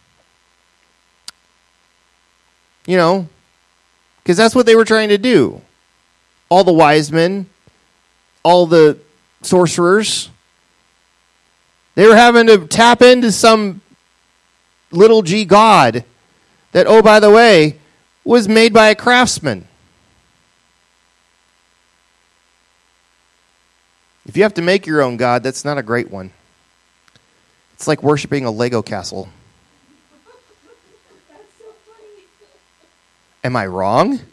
Because that's what they were trying to do. All the wise men, all the sorcerers, they were having to tap into some little g god that, oh, by the way, was made by a craftsman. If you have to make your own god, that's not a great one. It's like worshiping a Lego castle. That's so funny. Am I wrong? No, not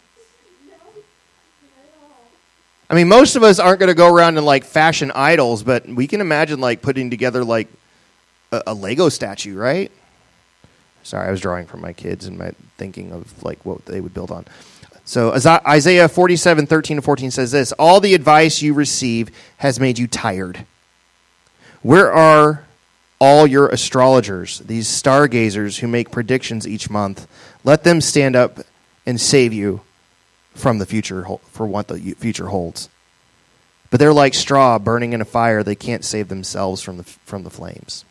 at all. Most of us aren't going to go around and fashion idols, but we can imagine putting together a Lego statue, right? Sorry, I was drawing from my kids and my thinking of what they would build on. So Isaiah 47:13-14 says this: all the advice you receive has made you tired. Where are all your astrologers, these stargazers who make predictions each month? Let them stand up and save you from the future, for what the future holds. but they're like straw burning in a fire. They can't save themselves from the flames.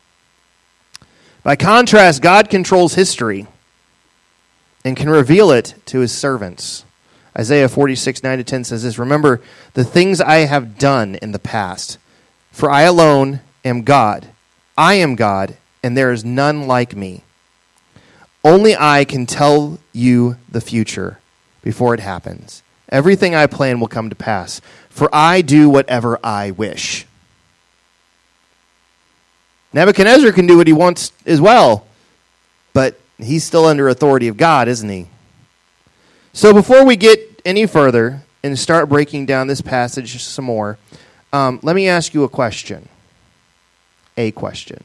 By contrast, God controls history and can reveal it to his servants. Isaiah 46, 9-10 says this, "Remember the things I have done in the past, for I alone am God. I am God, and there is none like me. Only I can tell you the future before it happens. Everything I plan will come to pass, for I do whatever I wish." Nebuchadnezzar can do what he wants as well, but he's still under authority of God, isn't he? So before we get any further and start breaking down this passage some more, let me ask you a question. A question.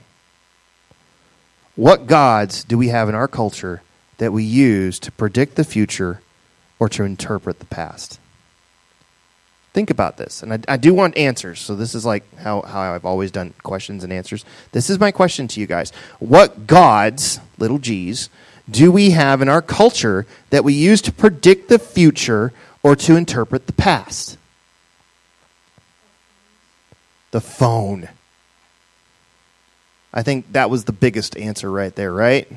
What gods do we have in our culture that we use to predict the future or to interpret the past? Think about this. And I do want answers. So this is like how I've always done questions and answers. This is my question to you guys. What gods, little g's, do we have in our culture that we use to predict the future or to interpret the past? The phone. I think that was the biggest answer right there, right?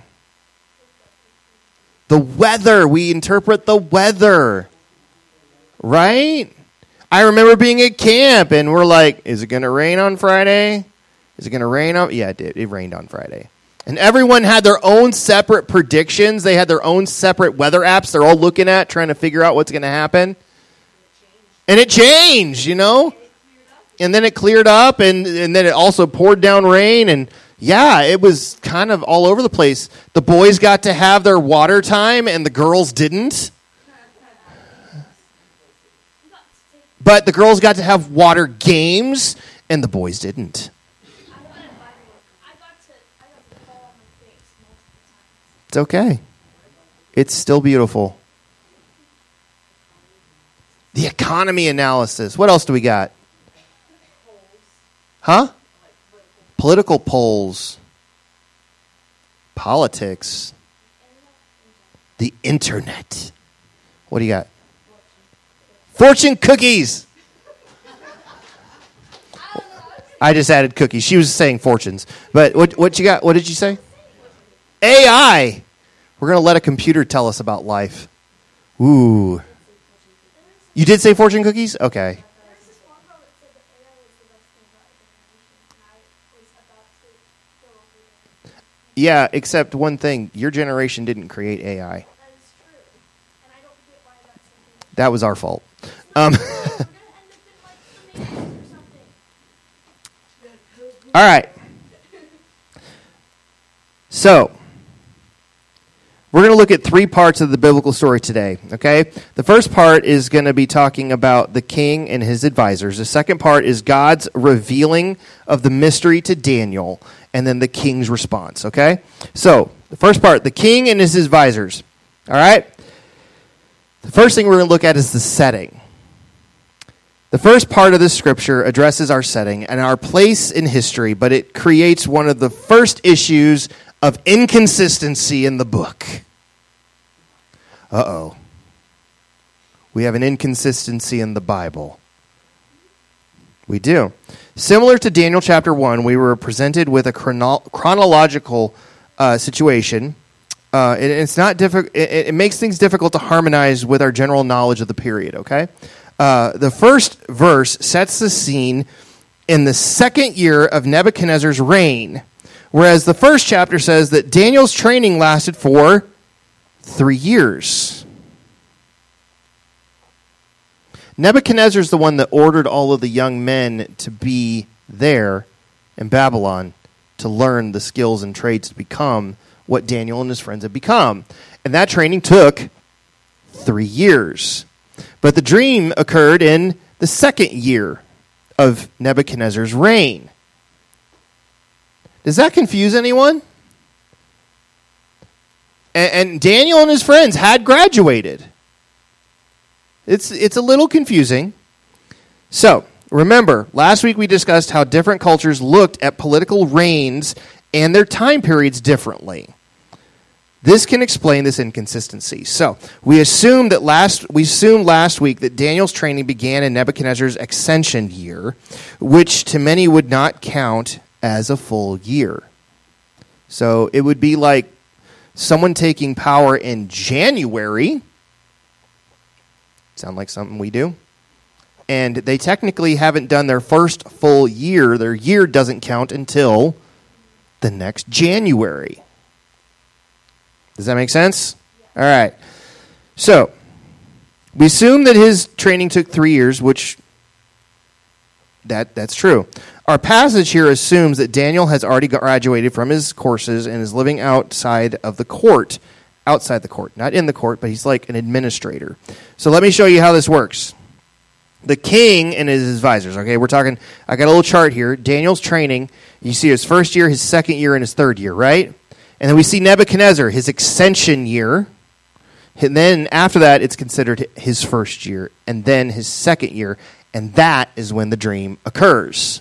The weather. We interpret the weather. Right? I remember being at camp and we're like, is it going to rain on Friday? Is it going to rain on? Yeah, it did. It rained on Friday. And everyone had their own separate predictions. They had their own separate weather apps they're all looking at, trying to figure out what's going to happen. And it changed, you know? And then it cleared up, and then it also poured down rain. And yeah, it was kind of all over the place. The boys got to have their water time, and the girls didn't. But the girls got to have water games, and the boys didn't. It's okay. It's still beautiful. The economy analysis. What else do we got? Huh? Political polls. Politics. The internet. What do you got? Fortune cookies. I just added cookies. She was saying fortunes. But what you got? What did you say? AI. We're going to let a computer tell us about life. Ooh. You did say fortune cookies? Okay. Yeah, except one thing. Your generation didn't create AI. That was our fault. All right. So, we're going to look at 3 parts of the biblical story today, okay? The first part is going to be talking about the king and his advisors. The second part is God's revealing of the mystery to Daniel, and then the king's response, okay? So, the first part, the king and his advisors, all right? The first thing we're going to look at is the setting. The first part of this scripture addresses our setting and our place in history, but it creates one of the first issues of inconsistency in the book. Uh-oh. We have an inconsistency in the Bible. We do. Similar to Daniel chapter 1, we were presented with a chronological situation. It's not it makes things difficult to harmonize with our general knowledge of the period, okay? The first verse sets the scene in the second year of Nebuchadnezzar's reign, whereas the first chapter says that Daniel's training lasted for 3 years. Nebuchadnezzar's the one that ordered all of the young men to be there in Babylon to learn the skills and trades to become what Daniel and his friends had become. And that training took 3 years. But the dream occurred in the second year of Nebuchadnezzar's reign. Does that confuse anyone? And Daniel and his friends had graduated. It's a little confusing. So, remember, last week we discussed how different cultures looked at political reigns and their time periods differently. This can explain this inconsistency. So we assumed last week that Daniel's training began in Nebuchadnezzar's ascension year, which to many would not count as a full year. So it would be like someone taking power in January. Sound like something we do? And they technically haven't done their first full year. Their year doesn't count until the next January. Does that make sense? All right. So, we assume that his training took 3 years, which that's true. Our passage here assumes that Daniel has already graduated from his courses and is living outside the court, not in the court, but he's like an administrator. So let me show you how this works. The king and his advisors, okay, I got a little chart here. Daniel's training, you see his first year, his second year, and his third year, right? And then we see Nebuchadnezzar, his ascension year. And then after that, it's considered his first year. And then his second year. And that is when the dream occurs.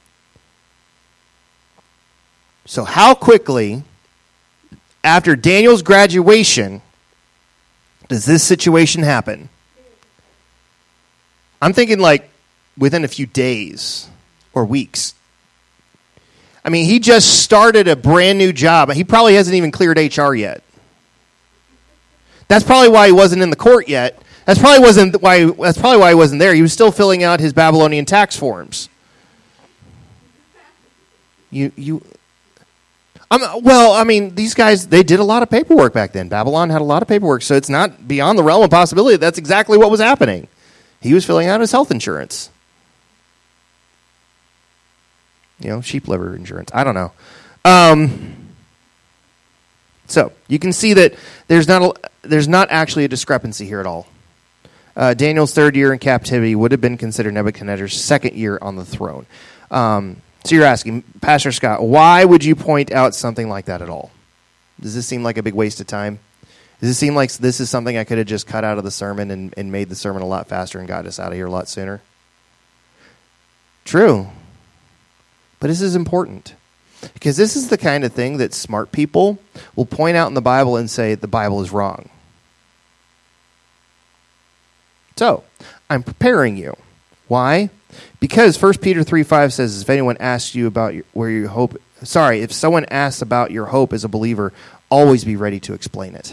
So how quickly, after Daniel's graduation, does this situation happen? I'm thinking like within a few days or weeks. I mean, he just started a brand new job. He probably hasn't even cleared HR yet. That's probably why he wasn't in the court yet. That's probably why he wasn't there. He was still filling out his Babylonian tax forms. These guys, they did a lot of paperwork back then. Babylon had a lot of paperwork, so it's not beyond the realm of possibility. That's exactly what was happening. He was filling out his health insurance. Sheep liver insurance. I don't know. So you can see that there's not actually a discrepancy here at all. Daniel's third year in captivity would have been considered Nebuchadnezzar's second year on the throne. So you're asking, Pastor Scott, why would you point out something like that at all? Does this seem like a big waste of time? Does it seem like this is something I could have just cut out of the sermon and made the sermon a lot faster and got us out of here a lot sooner? True. But this is important. Because this is the kind of thing that smart people will point out in the Bible and say the Bible is wrong. So, I'm preparing you. Why? Because 1 Peter 3:5 says, if anyone asks you about if someone asks about your hope as a believer, always be ready to explain it.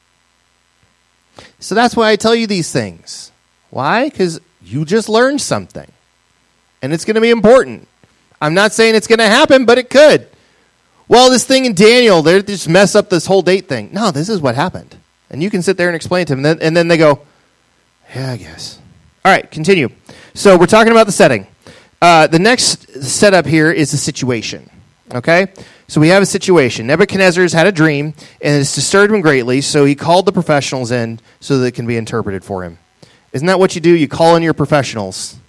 So that's why I tell you these things. Why? Because you just learned something. And it's going to be important. I'm not saying it's going to happen, but it could. Well, this thing in Daniel, they just mess up this whole date thing. No, this is what happened. And you can sit there and explain it to them. And then they go, yeah, I guess. All right, continue. So we're talking about the setting. The next setup here is the situation. Okay? So we have a situation. Nebuchadnezzar's had a dream, and it's disturbed him greatly, so he called the professionals in so that it can be interpreted for him. Isn't that what you do? You call in your professionals.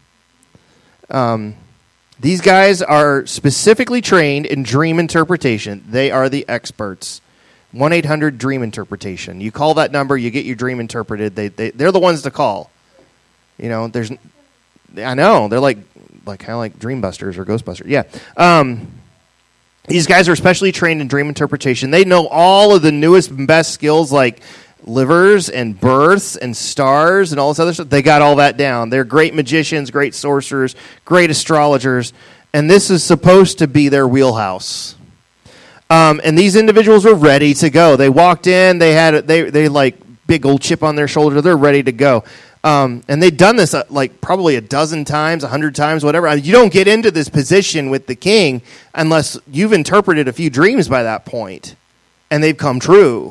These guys are specifically trained in dream interpretation. They are the experts. 1-800-DREAM interpretation. You call that number, you get your dream interpreted. They're the ones to call. I know they're like kind of like Dream Busters or Ghostbusters. Yeah. These guys are especially trained in dream interpretation. They know all of the newest and best skills like livers and births and stars and all this other stuff. They got all that down. They're great magicians, great sorcerers, great astrologers, and this is supposed to be their wheelhouse. And these individuals were ready to go. They walked in. They like big old chip on their shoulder. They're ready to go. And they've done this like probably a dozen times, 100 times, whatever. You don't get into this position with the king unless you've interpreted a few dreams by that point, and they've come true.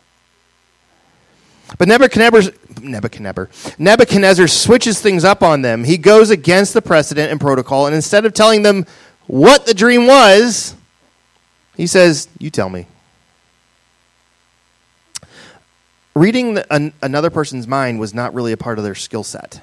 But Nebuchadnezzar switches things up on them. He goes against the precedent and protocol, and instead of telling them what the dream was, he says, you tell me. Reading another person's mind was not really a part of their skill set.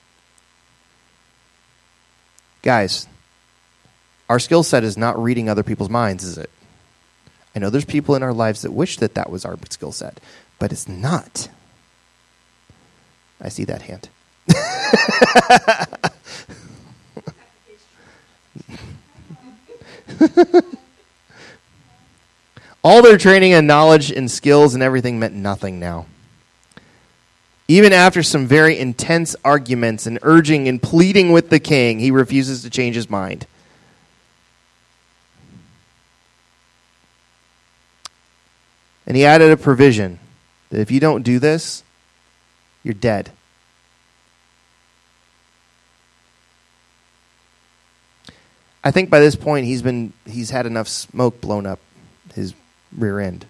Guys, our skill set is not reading other people's minds, is it? I know there's people in our lives that wish that was our skill set, but it's not. I see that hand. All their training and knowledge and skills and everything meant nothing now. Even after some very intense arguments and urging and pleading with the king, he refuses to change his mind. And he added a provision that if you don't do this, you're dead. I think by this point he's had enough smoke blown up his rear end.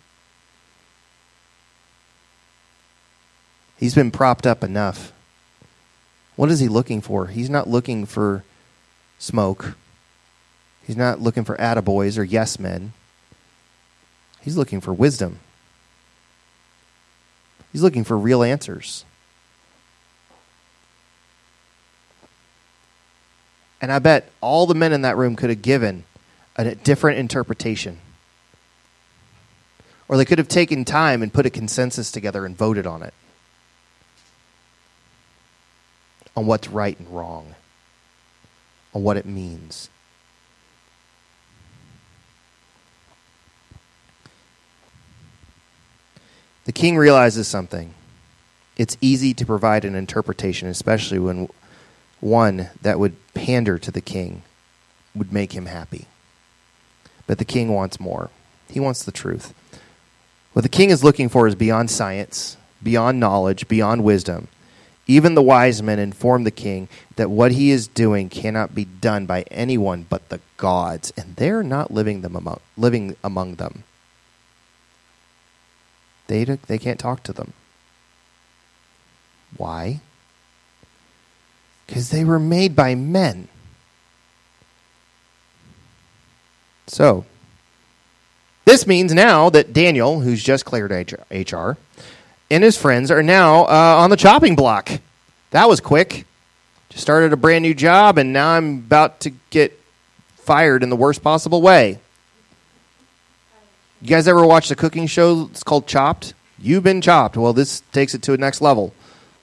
He's been propped up enough. What is he looking for? He's not looking for smoke. He's not looking for attaboys or yes men. He's looking for wisdom. He's looking for real answers. And I bet all the men in that room could have given a different interpretation. Or they could have taken time and put a consensus together and voted on it. On what's right and wrong. On what it means. The king realizes something. It's easy to provide an interpretation, especially when one that would pander to the king would make him happy. But the king wants more. He wants the truth. What the king is looking for is beyond science, beyond knowledge, beyond wisdom. Even the wise men inform the king that what he is doing cannot be done by anyone but the gods, and they're not living among them. They can't talk to them. Why? Because they were made by men. So, this means now that Daniel, who's just cleared HR, and his friends are now on the chopping block. That was quick. Just started a brand new job, and now I'm about to get fired in the worst possible way. You guys ever watched a cooking show? It's called Chopped. You've been chopped. Well, this takes it to a next level.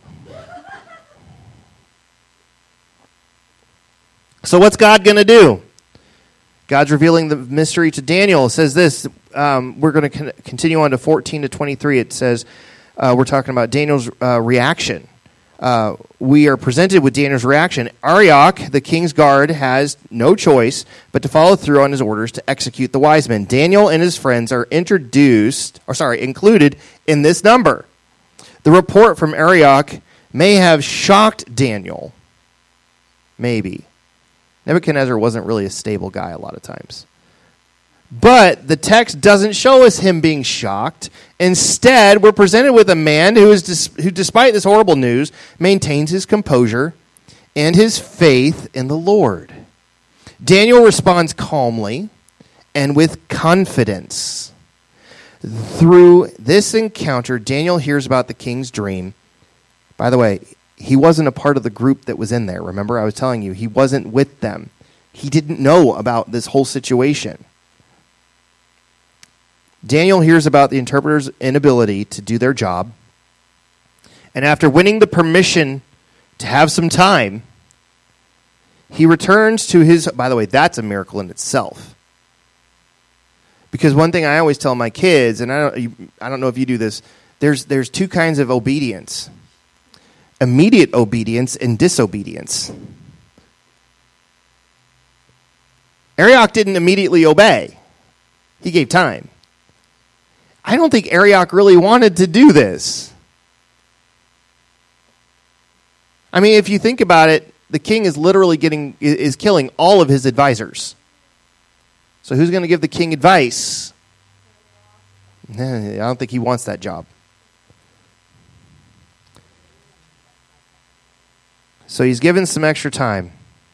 So what's God going to do? God's revealing the mystery to Daniel. It says this. We're going to continue on to 14 to 23. It says, we're talking about Daniel's reaction. We are presented with Daniel's reaction. Arioch, the king's guard, has no choice but to follow through on his orders to execute the wise men. Daniel and his friends are included in this number. The report from Arioch may have shocked Daniel. Maybe. Nebuchadnezzar wasn't really a stable guy a lot of times. But the text doesn't show us him being shocked. Instead, we're presented with a man who, despite this horrible news, maintains his composure and his faith in the Lord. Daniel responds calmly and with confidence. Through this encounter, Daniel hears about the king's dream. By the way, he wasn't a part of the group that was in there. Remember, I was telling you, he wasn't with them. He didn't know about this whole situation. Daniel hears about the interpreter's inability to do their job. And after winning the permission to have some time, he returns to his... By the way, that's a miracle in itself. Because one thing I always tell my kids, and I don't know if you do this, there's two kinds of obedience. Immediate obedience and disobedience. Arioch didn't immediately obey. He gave time. I don't think Arioch really wanted to do this. I mean, if you think about it, the king is literally killing all of his advisors. So who's going to give the king advice? I don't think he wants that job. So he's given some extra time.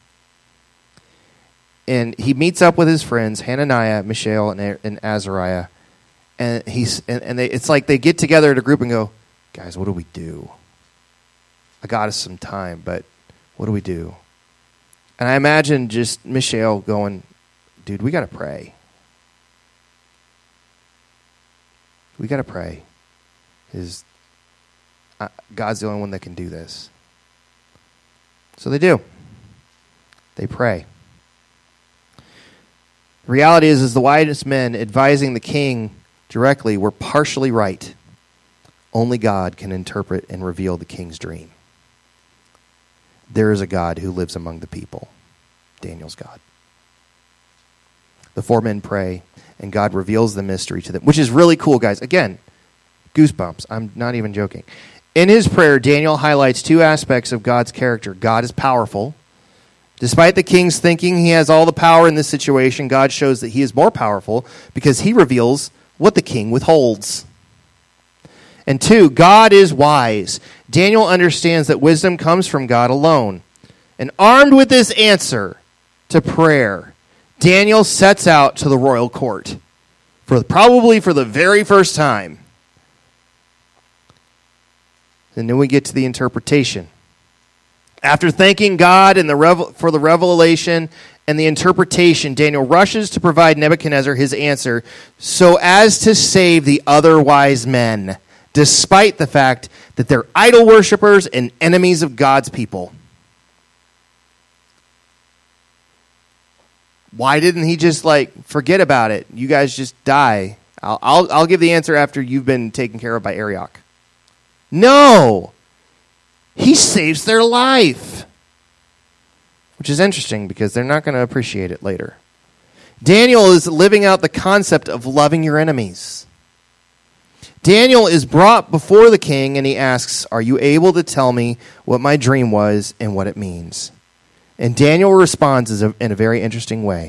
And he meets up with his friends, Hananiah, Mishael, and Azariah. And it's like they get together at a group and go, guys, what do we do? I got us some time, but what do we do? And I imagine just Mishael going, dude, we got to pray. We got to pray. God's the only one that can do this. So they do. They pray. The reality is the wise men advising the king directly were partially right. Only God can interpret and reveal the king's dream. There is a God who lives among the people. Daniel's God. The 4 men pray, and God reveals the mystery to them, which is really cool, guys. Again, goosebumps. I'm not even joking. In his prayer, Daniel highlights 2 aspects of God's character. God is powerful. Despite the king's thinking he has all the power in this situation, God shows that he is more powerful because he reveals what the king withholds. And 2, God is wise. Daniel understands that wisdom comes from God alone. And armed with this answer to prayer, Daniel sets out to the royal court, probably for the very first time. And then we get to the interpretation. After thanking God for the revelation and the interpretation, Daniel rushes to provide Nebuchadnezzar his answer so as to save the other wise men, despite the fact that they're idol worshippers and enemies of God's people. Why didn't he just forget about it? You guys just die. I'll give the answer after you've been taken care of by Arioch. No! He saves their life. Which is interesting because they're not going to appreciate it later. Daniel is living out the concept of loving your enemies. Daniel is brought before the king and he asks, "Are you able to tell me what my dream was and what it means?" And Daniel responds in a very interesting way.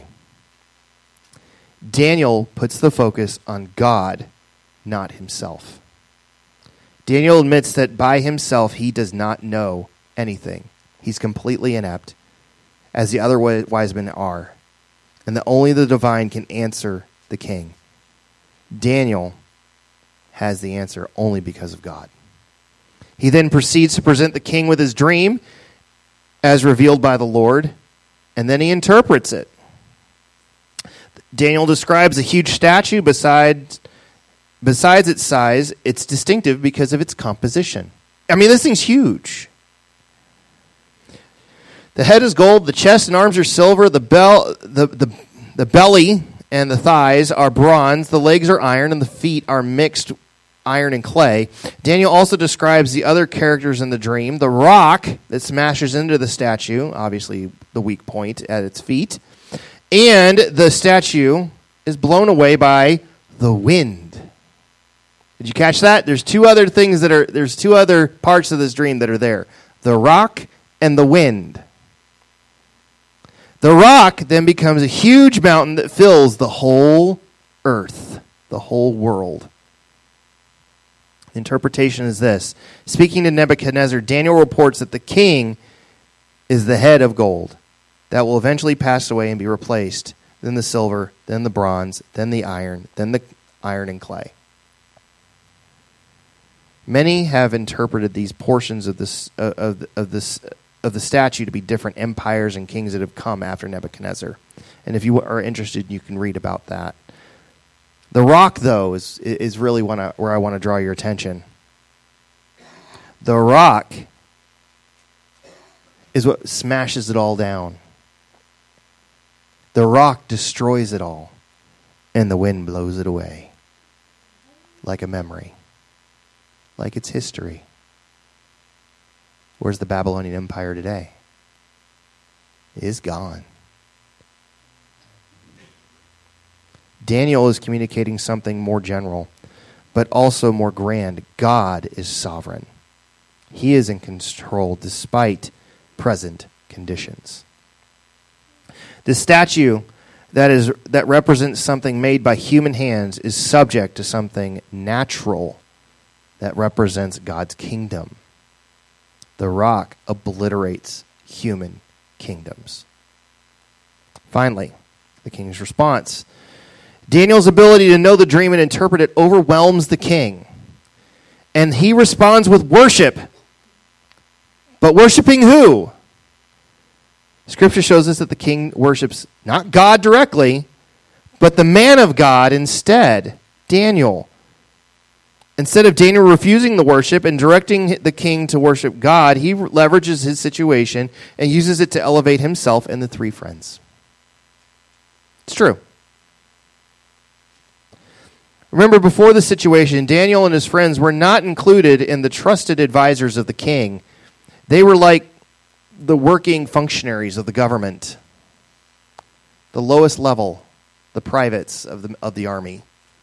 Daniel puts the focus on God, not himself. Daniel admits that by himself he does not know anything. He's completely inept, as the other wise men are, and that only the divine can answer the king. Daniel has the answer only because of God. He then proceeds to present the king with his dream as revealed by the Lord, and then he interprets it. Daniel describes a huge statue. Besides its size, it's distinctive because of its composition. I mean, this thing's huge. The head is gold, the chest and arms are silver, the belly and the thighs are bronze, the legs are iron, and the feet are mixed iron and clay. Daniel also describes the other characters in the dream. The rock that smashes into the statue, obviously the weak point at its feet, and the statue is blown away by the wind. Did you catch that? There's two other parts of this dream that are there. The rock and the wind. The rock then becomes a huge mountain that fills the whole earth, the whole world. The interpretation is this. Speaking to Nebuchadnezzar, Daniel reports that the king is the head of gold that will eventually pass away and be replaced. Then the silver, then the bronze, then the iron and clay. Many have interpreted these portions of the statue to be different empires and kings that have come after Nebuchadnezzar. And if you are interested, you can read about that. The rock, though, is really where I want to draw your attention. The rock is what smashes it all down. The rock destroys it all, and the wind blows it away like a memory, like its history. Where's the Babylonian Empire today? It is gone. Daniel is communicating something more general, but also more grand. God is sovereign. He is in control despite present conditions. The statue that represents something made by human hands is subject to something natural that represents God's kingdom. The rock obliterates human kingdoms. Finally, the king's response. Daniel's ability to know the dream and interpret it overwhelms the king. And he responds with worship. But worshiping who? Scripture shows us that the king worships not God directly, but the man of God instead, Daniel. Instead of Daniel refusing the worship and directing the king to worship God, he leverages his situation and uses it to elevate himself and the 3 friends. It's true. Remember, before the situation, Daniel and his friends were not included in the trusted advisors of the king. They were like the working functionaries of the government, the lowest level, the privates of the army.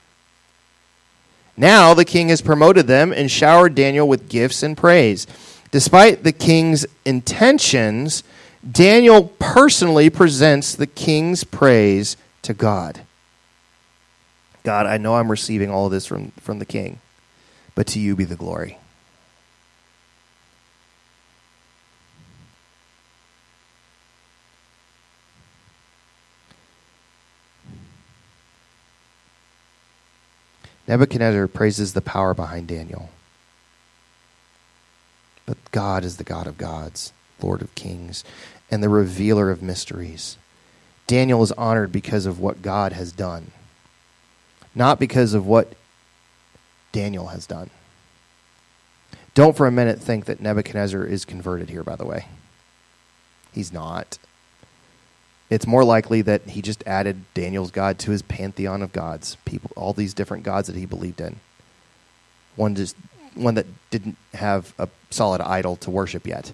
Now the king has promoted them and showered Daniel with gifts and praise. Despite the king's intentions, Daniel personally presents the king's praise to God. God, I know I'm receiving all of this from the king, but to you be the glory. Nebuchadnezzar praises the power behind Daniel. But God is the God of gods, Lord of kings, and the revealer of mysteries. Daniel is honored because of what God has done, not because of what Daniel has done. Don't for a minute think that Nebuchadnezzar is converted here, by the way. He's not. It's more likely that he just added Daniel's God to his pantheon of gods, people, all these different gods that he believed in. One that didn't have a solid idol to worship yet.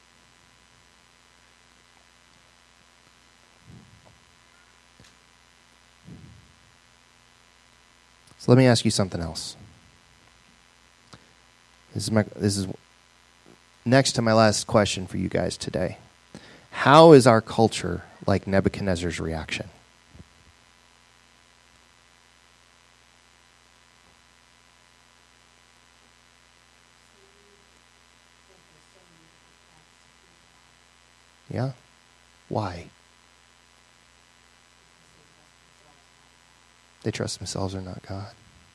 So let me ask you something else. This is next to my last question for you guys today. How is our culture like Nebuchadnezzar's reaction? Yeah? Why? They trust themselves or not God.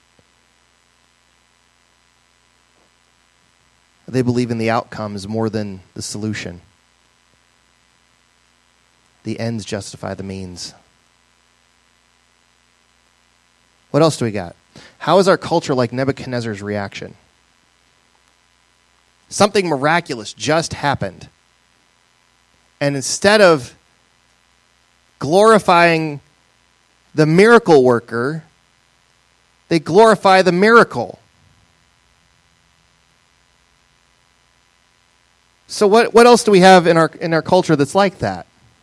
They believe in the outcomes more than the solution. The ends justify the means. What else do we got? How is our culture like Nebuchadnezzar's reaction? Something miraculous just happened. And instead of glorifying the miracle worker, they glorify the miracle. So what else do we have in our culture that's like that?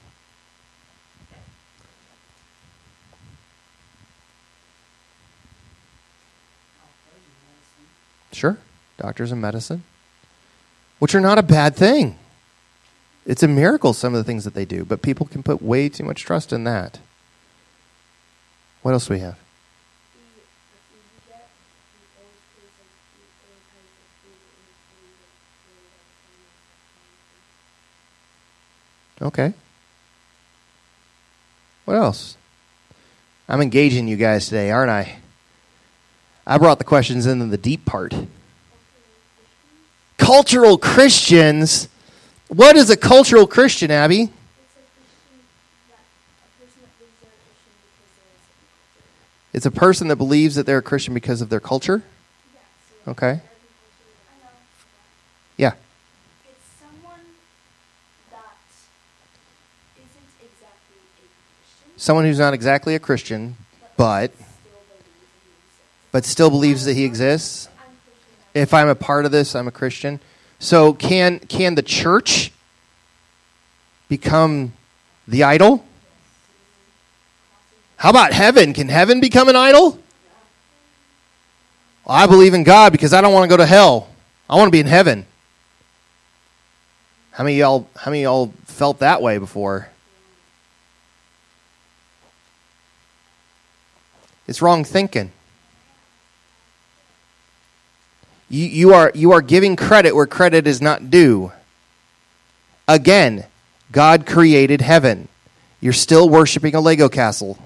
Sure, doctors and medicine, which are not a bad thing. It's a miracle, some of the things that they do, but people can put way too much trust in that. What else do we have? Okay. What else? I'm engaging you guys today, aren't I? I brought the questions into the deep part. Cultural Christians? What is a cultural Christian, Abby? It's a person that believes that they're a Christian because of their culture? Okay. Yeah. It's someone that isn't exactly a Christian, Someone who's not exactly a Christian, but still believes that he exists. If I'm a part of this, I'm a Christian. So can the church become the idol? How about heaven? Can heaven become an idol? Well, I believe in God because I don't want to go to hell. I want to be in heaven. How many of y'all felt that way before? It's wrong thinking. You are giving credit where credit is not due. Again, God created heaven. You're still worshiping a Lego castle.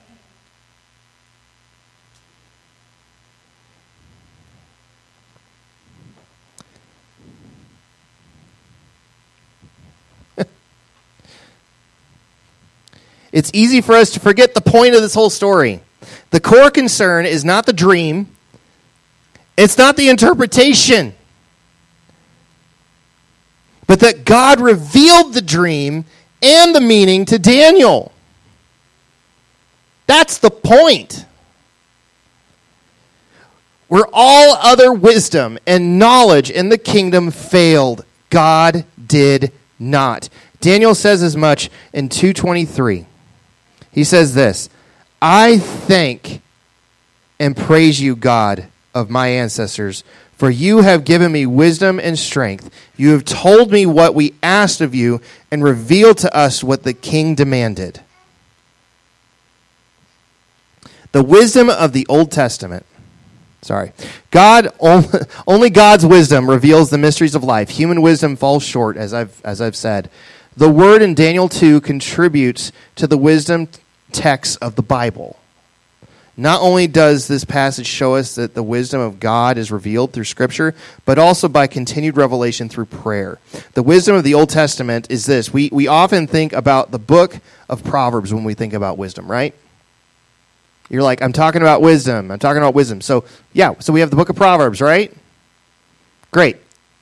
It's easy for us to forget the point of this whole story. The core concern is not the dream. It's not the interpretation. But that God revealed the dream and the meaning to Daniel. That's the point. where all other wisdom and knowledge in the kingdom failed, God did not. Daniel says as much in 2:23. He says this, I thank and praise you, God of my ancestors, for you have given me wisdom and strength. You have told me what we asked of you and revealed to us what the king demanded. The wisdom of the Old Testament. Only God's wisdom reveals the mysteries of life. Human wisdom falls short, as I've said. The word in Daniel 2 contributes to the wisdom text of the Bible. Not only does this passage show us that the wisdom of God is revealed through Scripture, but also by continued revelation through prayer. The wisdom of the Old Testament is this. We often think about the book of Proverbs when we think about wisdom, right? You're like, I'm talking about wisdom. So we have the book of Proverbs, right? Great.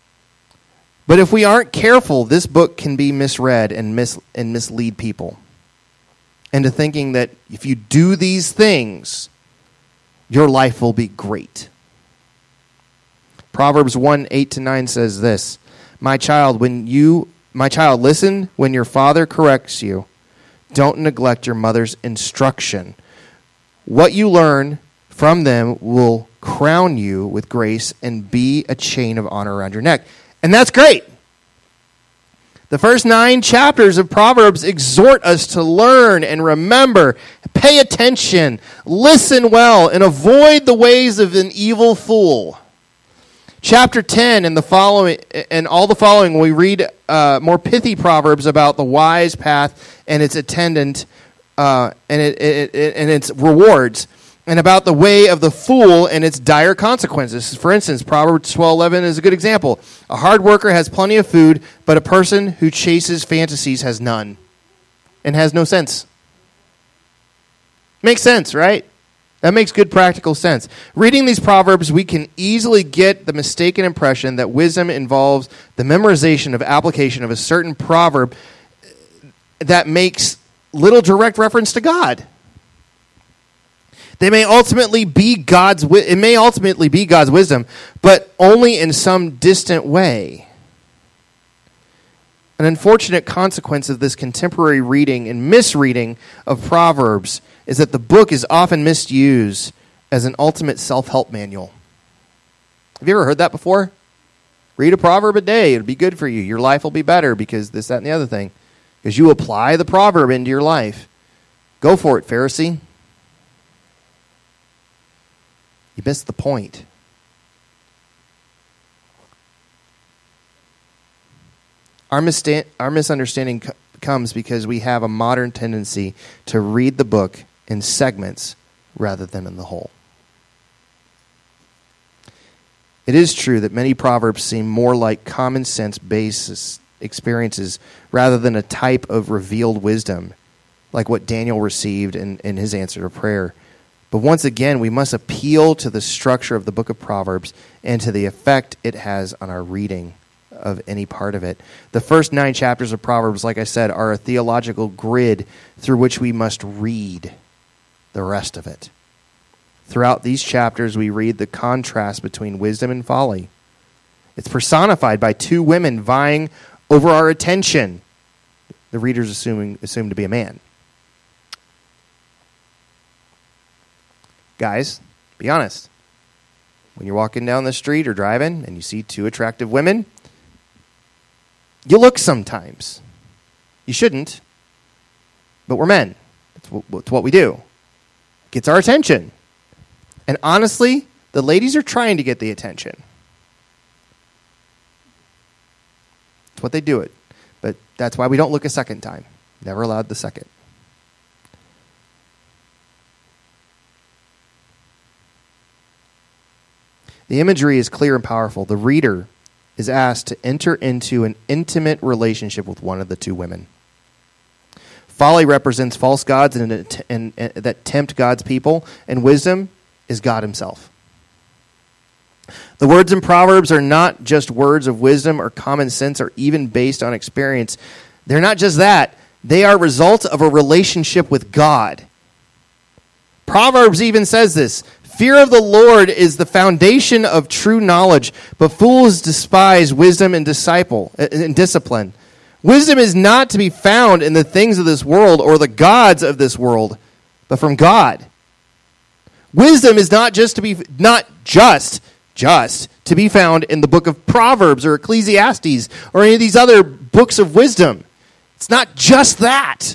But if we aren't careful, this book can be misread and mislead people into thinking that if you do these things, your life will be great. Proverbs 1:8-9 says this, My child, listen when your father corrects you. Don't neglect your mother's instruction. What you learn from them will crown you with grace and be a chain of honor around your neck. And that's great. The first 9 chapters of Proverbs exhort us to learn and remember, pay attention, listen well, and avoid the ways of an evil fool. Chapter 10 and all the following, we read more pithy proverbs about the wise path and its attendant and its rewards, and about the way of the fool and its dire consequences. For instance, Proverbs 12:11 is a good example. A hard worker has plenty of food, but a person who chases fantasies has none and has no sense. Makes sense, right? That makes good practical sense. Reading these Proverbs, we can easily get the mistaken impression that wisdom involves the memorization of application of a certain proverb that makes little direct reference to God. It may ultimately be God's wisdom, but only in some distant way. An unfortunate consequence of this contemporary reading and misreading of Proverbs is that the book is often misused as an ultimate self-help manual. Have you ever heard that before? Read a proverb a day. It'll be good for you. Your life will be better because this, that, and the other thing. Because you apply the proverb into your life. Go for it, Pharisee. You missed the point. Our misunderstanding comes because we have a modern tendency to read the book in segments rather than in the whole. It is true that many proverbs seem more like common sense based experiences rather than a type of revealed wisdom, like what Daniel received in his answer to prayer. But once again, we must appeal to the structure of the book of Proverbs and to the effect it has on our reading of any part of it. The first 9 chapters of Proverbs, like I said, are a theological grid through which we must read the rest of it. Throughout these chapters, we read the contrast between wisdom and folly. It's personified by 2 women vying over our attention. The reader's assumed to be a man. Guys, be honest. When you're walking down the street or driving and you see 2 attractive women, you look sometimes. You shouldn't, but we're men. It's what we do. It gets our attention. And honestly, the ladies are trying to get the attention. It's what they do it. But that's why we don't look a second time. Never allowed the second. The imagery is clear and powerful. The reader is asked to enter into an intimate relationship with one of the 2 women. Folly represents false gods and that tempt God's people, and wisdom is God himself. The words in Proverbs are not just words of wisdom or common sense or even based on experience. They're not just that. They are results of a relationship with God. Proverbs even says this, Fear of the Lord is the foundation of true knowledge, but fools despise wisdom and discipline. Wisdom is not to be found in the things of this world or the gods of this world, but from God. Wisdom is not just to be found in the book of Proverbs or Ecclesiastes or any of these other books of wisdom. It's not just that.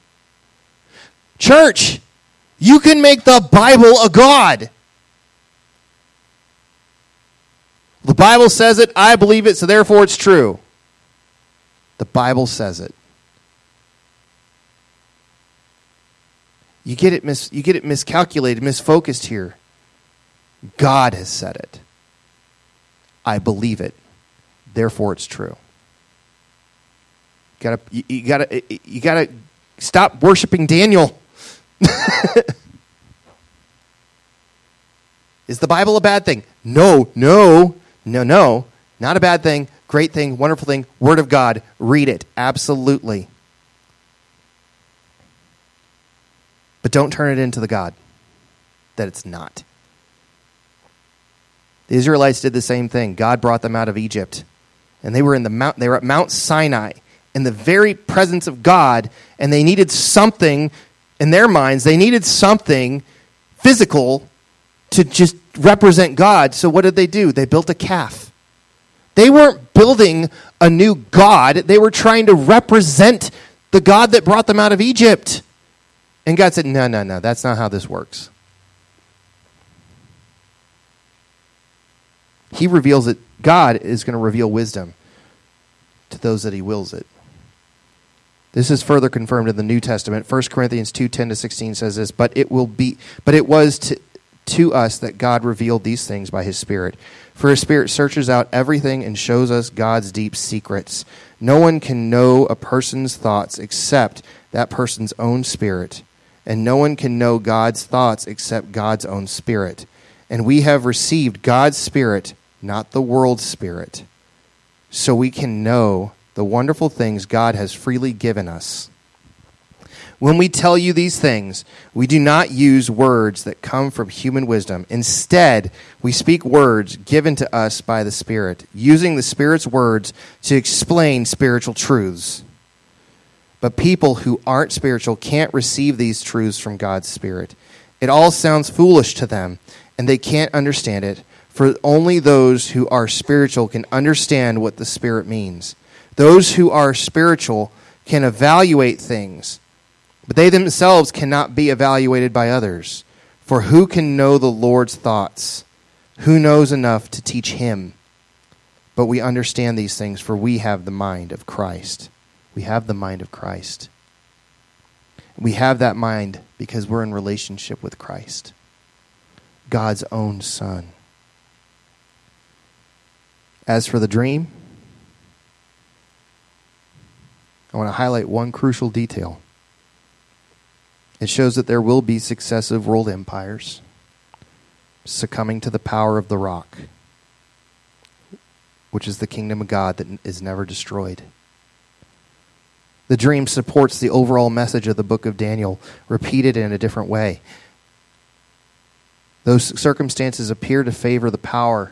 Church, you can make the Bible a god. The Bible says it, I believe it, so therefore it's true. The Bible says it. You get it miscalculated, misfocused here. God has said it. I believe it. Therefore it's true. You gotta stop worshiping Daniel. Is the Bible a bad thing? No. Not a bad thing. Great thing, wonderful thing. Word of God. Read it. Absolutely. But don't turn it into the God that it's not. The Israelites did the same thing. God brought them out of Egypt. And they were at Mount Sinai in the very presence of God, and they needed something in their minds. They needed something physical to just represent God. So what did they do? They built a calf. They weren't building a new God. They were trying to represent the God that brought them out of Egypt. And God said, no, that's not how this works. He reveals it. God is going to reveal wisdom to those that he wills it. This is further confirmed in the New Testament. 1 Corinthians 2:10-16 says this, but it was to us that God revealed these things by his Spirit. For his Spirit searches out everything and shows us God's deep secrets. No one can know a person's thoughts except that person's own spirit. And no one can know God's thoughts except God's own Spirit. And we have received God's Spirit, not the world's spirit, so we can know the wonderful things God has freely given us. When we tell you these things, we do not use words that come from human wisdom. Instead, we speak words given to us by the Spirit, using the Spirit's words to explain spiritual truths. But people who aren't spiritual can't receive these truths from God's Spirit. It all sounds foolish to them, and they can't understand it, for only those who are spiritual can understand what the Spirit means. Those who are spiritual can evaluate things, but they themselves cannot be evaluated by others. For who can know the Lord's thoughts? Who knows enough to teach him? But we understand these things, for we have the mind of Christ. We have the mind of Christ. We have that mind because we're in relationship with Christ, God's own Son. As for the dream, I want to highlight one crucial detail. It shows that there will be successive world empires succumbing to the power of the rock, which is the kingdom of God that is never destroyed. The dream supports the overall message of the book of Daniel, repeated in a different way. Those circumstances appear to favor the powerful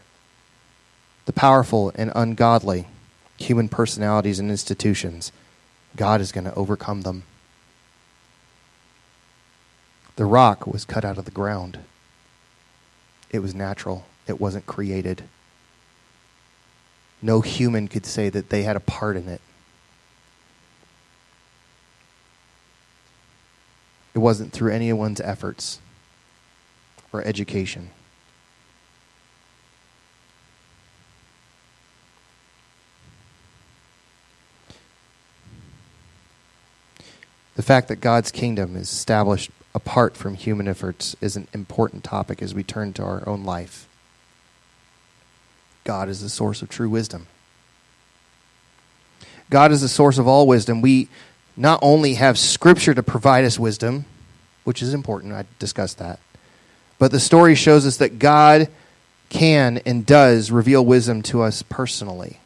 and ungodly human personalities and institutions. God is going to overcome them. The rock was cut out of the ground. It was natural. It wasn't created. No human could say that they had a part in it. It wasn't through anyone's efforts or education. The fact that God's kingdom is established apart from human efforts is an important topic as we turn to our own life. God is the source of true wisdom. God is the source of all wisdom. We not only have Scripture to provide us wisdom, which is important, I discussed that, but the story shows us that God can and does reveal wisdom to us personally.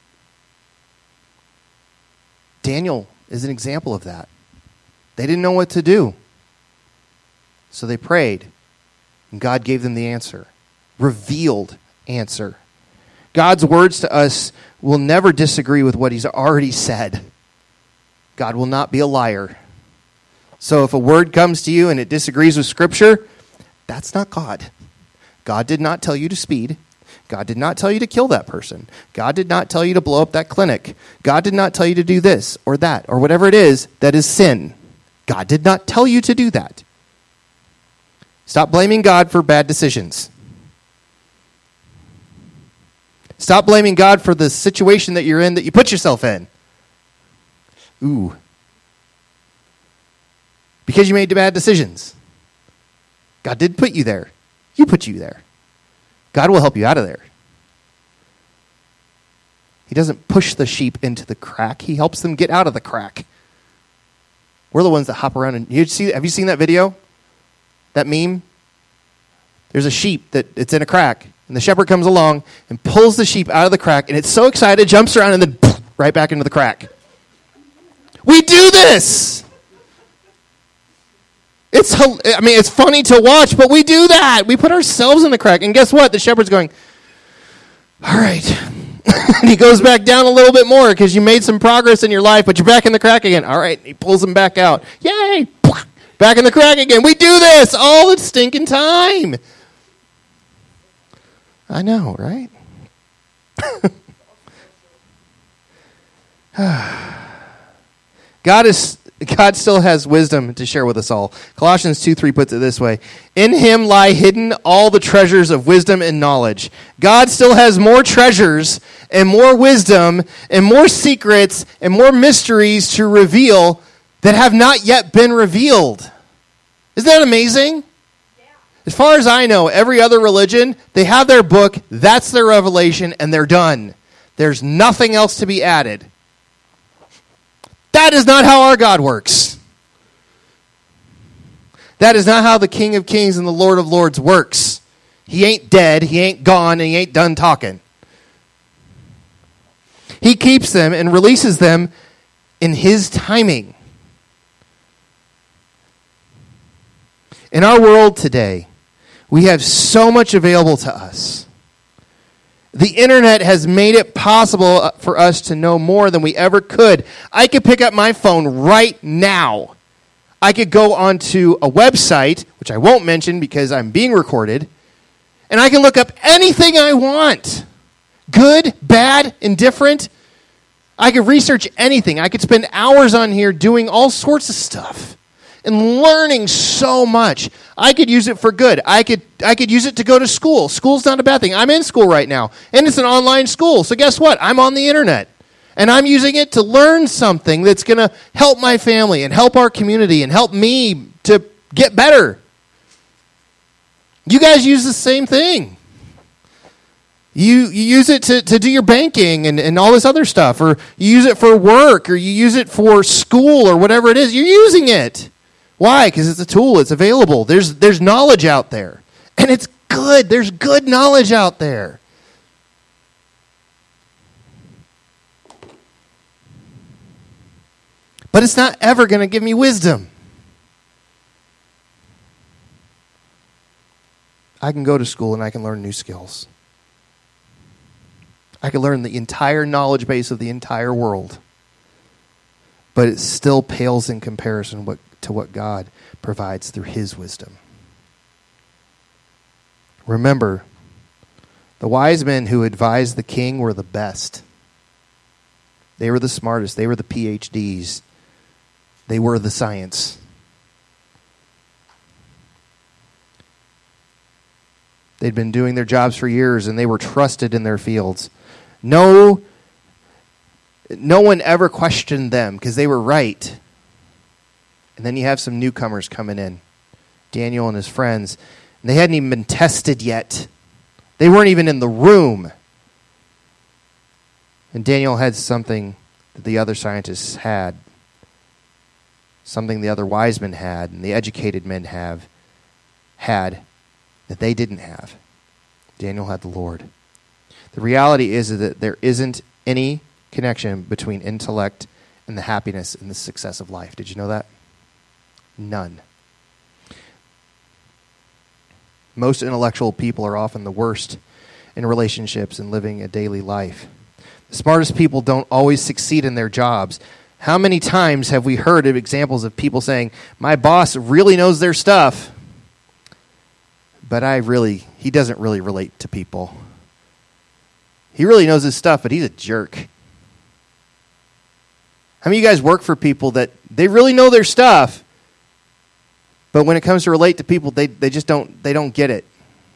Daniel is an example of that. They didn't know what to do, so they prayed. And God gave them the answer. Revealed answer. God's words to us will never disagree with what he's already said. God will not be a liar. So if a word comes to you and it disagrees with Scripture, that's not God. God did not tell you to speed. God did not tell you to kill that person. God did not tell you to blow up that clinic. God did not tell you to do this or that or whatever it is that is sin. God did not tell you to do that. Stop blaming God for bad decisions. Stop blaming God for the situation that you're in that you put yourself in. Ooh. Because you made bad decisions. God didn't put you there. You put you there. God will help you out of there. He doesn't push the sheep into the crack. He helps them get out of the crack. We're the ones that hop around. And have you seen that video? That meme? There's a sheep it's in a crack. And the shepherd comes along and pulls the sheep out of the crack. And it's so excited, jumps around, and then right back into the crack. We do this! It's funny to watch, but we do that. We put ourselves in the crack. And guess what? The shepherd's going, all right. And he goes back down a little bit more because you made some progress in your life, but you're back in the crack again. All right. He pulls him back out. Yay. Back in the crack again. We do this all the stinking time. I know, right? God still has wisdom to share with us all. Colossians 2:3 puts it this way. In him lie hidden all the treasures of wisdom and knowledge. God still has more treasures and more wisdom and more secrets and more mysteries to reveal that have not yet been revealed. Isn't that amazing? Yeah. As far as I know, every other religion, they have their book, that's their revelation, and they're done. There's nothing else to be added. That is not how our God works. That is not how the King of Kings and the Lord of Lords works. He ain't dead, he ain't gone, and he ain't done talking. He keeps them and releases them in his timing. In our world today, we have so much available to us. The internet has made it possible for us to know more than we ever could. I could pick up my phone right now. I could go onto a website, which I won't mention because I'm being recorded, and I can look up anything I want. Good, bad, indifferent. I could research anything. I could spend hours on here doing all sorts of stuff and learning so much. I could use it for good. I could use it to go to school. School's not a bad thing. I'm in school right now, and it's an online school. So guess what? I'm on the internet, and I'm using it to learn something that's going to help my family and help our community and help me to get better. You guys use the same thing. You use it to do your banking and all this other stuff, or you use it for work, or you use it for school, or whatever it is. You're using it. Why? Because it's a tool. It's available. There's knowledge out there. And it's good. There's good knowledge out there. But it's not ever going to give me wisdom. I can go to school and I can learn new skills. I can learn the entire knowledge base of the entire world. But it still pales in comparison to what God provides through his wisdom. Remember, the wise men who advised the king were the best. They were the smartest. They were the PhDs. They were the science. They'd been doing their jobs for years, and they were trusted in their fields. No one ever questioned them because they were right. And then you have some newcomers coming in, Daniel and his friends, and they hadn't even been tested yet. They weren't even in the room. And Daniel had something that the other scientists had, something the other wise men had, and the educated men had that they didn't have. Daniel had the Lord. The reality is that there isn't any connection between intellect and the happiness and the success of life. Did you know that? None. Most intellectual people are often the worst in relationships and living a daily life. The smartest people don't always succeed in their jobs. How many times have we heard of examples of people saying, my boss really knows their stuff, but he doesn't really relate to people. He really knows his stuff, but he's a jerk. How many of you guys work for people that they really know their stuff, but when it comes to relate to people, they just don't get it?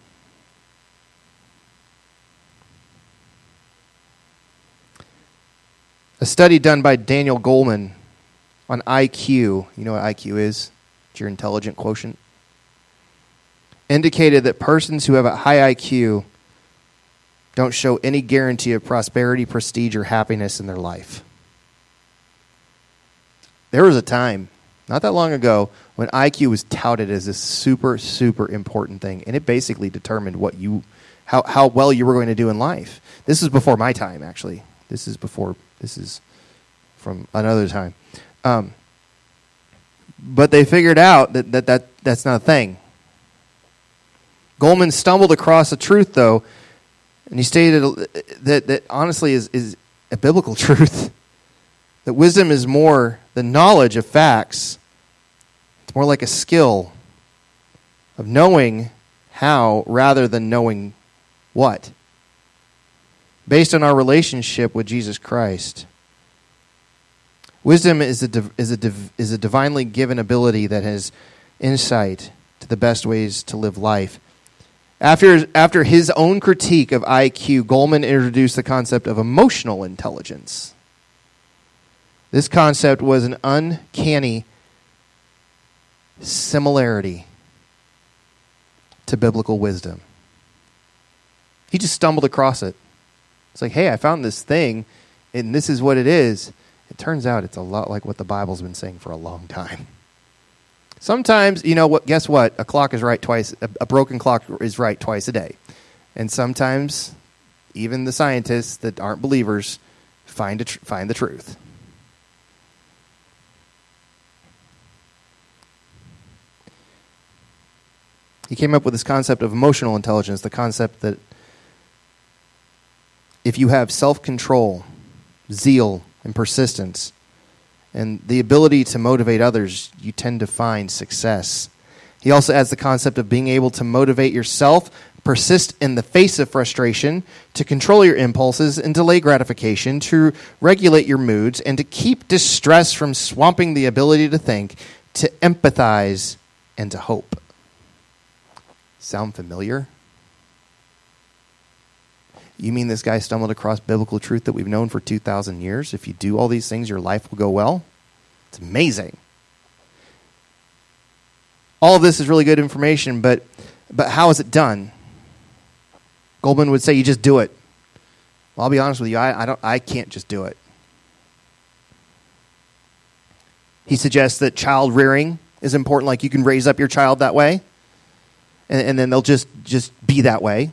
A study done by Daniel Goleman on IQ, you know what IQ is? It's your intelligent quotient, indicated that persons who have a high IQ don't show any guarantee of prosperity, prestige, or happiness in their life. There was a time, not that long ago, when IQ was touted as this super, super important thing, and it basically determined how well you were going to do in life. This is before my time, actually. This is from another time. But they figured out that's not a thing. Goleman stumbled across a truth, though, and he stated that honestly is a biblical truth. That wisdom is more than knowledge of facts. It's more like a skill of knowing how rather than knowing what. Based on our relationship with Jesus Christ. Wisdom is a divinely given ability that has insight to the best ways to live life. After his own critique of IQ, Goleman introduced the concept of emotional intelligence. This concept was an uncanny similarity to biblical wisdom. He just stumbled across it. It's like, hey, I found this thing, and this is what it is. It turns out it's a lot like what the Bible's been saying for a long time. Sometimes, you know what? Guess what? A clock is right twice. A broken clock is right twice a day. And sometimes, even the scientists that aren't believers find the truth. He came up with this concept of emotional intelligence, the concept that if you have self-control, zeal, and persistence, and the ability to motivate others, you tend to find success. He also adds the concept of being able to motivate yourself, persist in the face of frustration, to control your impulses and delay gratification, to regulate your moods, and to keep distress from swamping the ability to think, to empathize, and to hope. Sound familiar? You mean this guy stumbled across biblical truth that we've known for 2,000 years? If you do all these things, your life will go well? It's amazing. All of this is really good information, but how is it done? Goleman would say you just do it. Well, I'll be honest with you, I can't just do it. He suggests that child rearing is important, like you can raise up your child that way, and then they'll just be that way.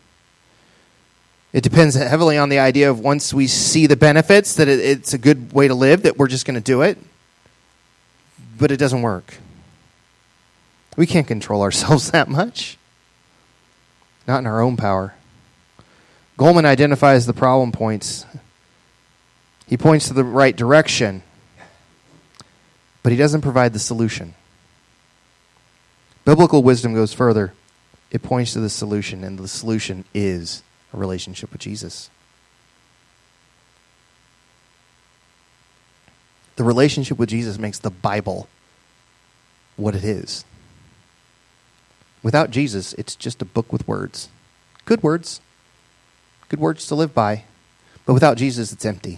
It depends heavily on the idea of once we see the benefits, that it's a good way to live, that we're just going to do it. But it doesn't work. We can't control ourselves that much. Not in our own power. Goleman identifies the problem points. He points to the right direction, but he doesn't provide the solution. Biblical wisdom goes further. It points to the solution, and the solution is a relationship with Jesus. The relationship with Jesus makes the Bible what it is. Without Jesus, it's just a book with words. Good words. Good words to live by. But without Jesus, it's empty.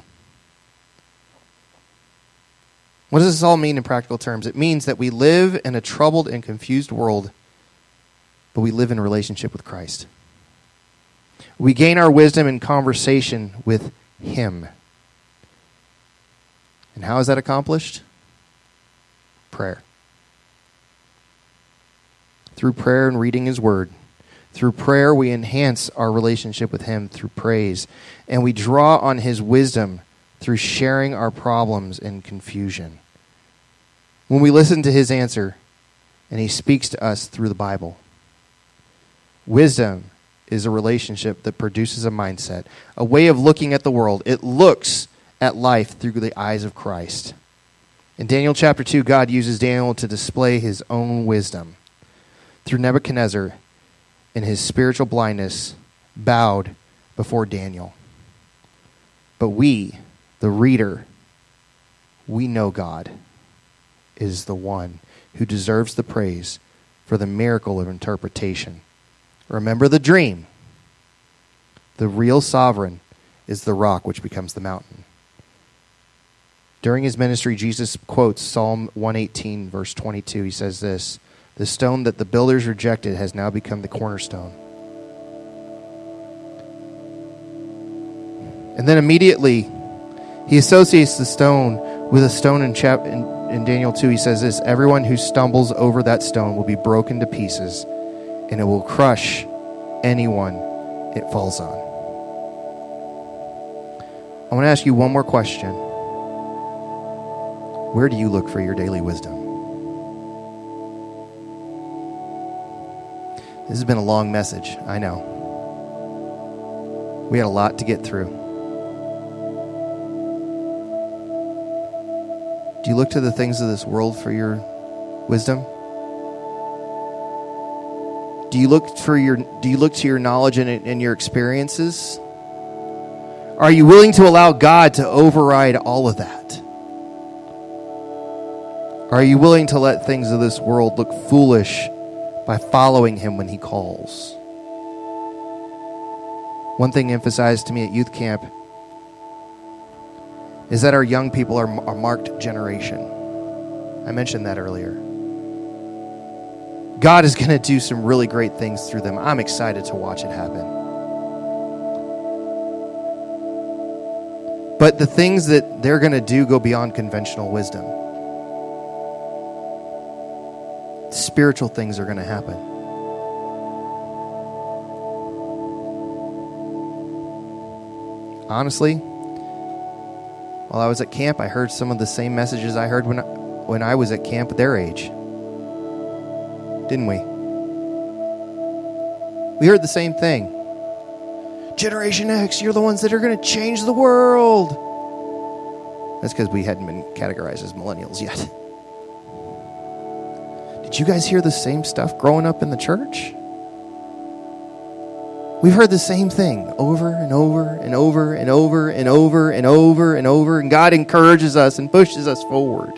What does this all mean in practical terms? It means that we live in a troubled and confused world, but we live in a relationship with Christ. We gain our wisdom in conversation with Him. And how is that accomplished? Prayer. Through prayer and reading His Word. Through prayer, we enhance our relationship with Him through praise. And we draw on His wisdom through sharing our problems and confusion. When we listen to His answer, and He speaks to us through the Bible. Wisdom is a relationship that produces a mindset, a way of looking at the world. It looks at life through the eyes of Christ. In Daniel chapter 2, God uses Daniel to display his own wisdom. Through Nebuchadnezzar, in his spiritual blindness, bowed before Daniel. But we, the reader, we know God is the one who deserves the praise for the miracle of interpretation. Remember the dream. The real sovereign is the rock which becomes the mountain. During his ministry, Jesus quotes Psalm 118, verse 22. He says this, "The stone that the builders rejected has now become the cornerstone." And then immediately, he associates the stone with a stone in Daniel 2. He says this, "Everyone who stumbles over that stone will be broken to pieces, and it will crush anyone it falls on." I want to ask you one more question. Where do you look for your daily wisdom? This has been a long message, I know. We had a lot to get through. Do you look to the things of this world for your wisdom? Do you look to your knowledge and your experiences? Are you willing to allow God to override all of that? Are you willing to let things of this world look foolish by following him when he calls? One thing emphasized to me at youth camp is that our young people are a marked generation. I mentioned that earlier. God is going to do some really great things through them. I'm excited to watch it happen. But the things that they're going to do go beyond conventional wisdom. Spiritual things are going to happen. Honestly, while I was at camp, I heard some of the same messages I heard when I was at camp at their age. Didn't we? We heard the same thing. Generation X, you're the ones that are going to change the world. That's because we hadn't been categorized as millennials yet. Did you guys hear the same stuff growing up in the church? We've heard the same thing over and over and over and over and over and over and over, and God encourages us and pushes us forward.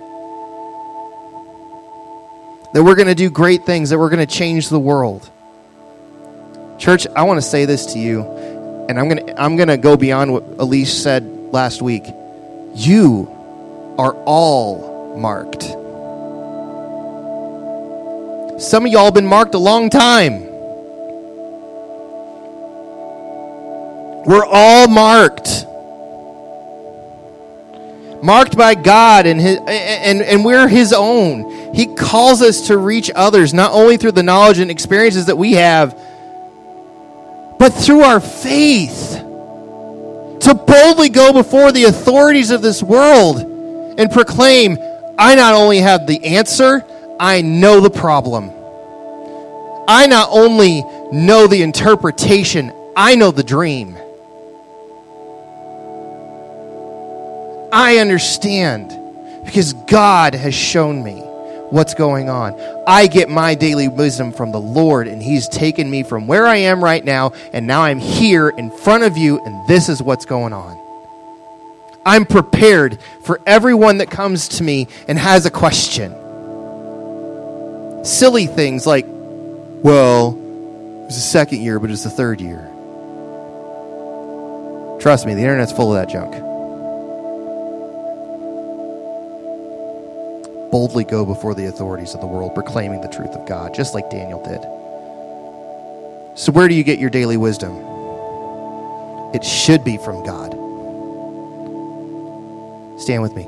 That we're going to do great things, that we're going to change the world. Church, I want to say this to you, and I'm going to go beyond what Elise said last week. You are all marked. Some of y'all have been marked a long time. We're all marked. Marked by God, and we're his own. He calls us to reach others, not only through the knowledge and experiences that we have, but through our faith. To boldly go before the authorities of this world and proclaim, I not only have the answer, I know the problem. I not only know the interpretation, I know the dream. I understand because God has shown me what's going on. I get my daily wisdom from the Lord, and he's taken me from where I am right now, and now I'm here in front of you, and this is what's going on. I'm prepared for everyone that comes to me and has a question. Silly things like, well, it was the second year, but it's the third year. Trust me, the internet's full of that junk. Boldly go before the authorities of the world, proclaiming the truth of God, just like Daniel did. So where do you get your daily wisdom? It should be from God. Stand with me.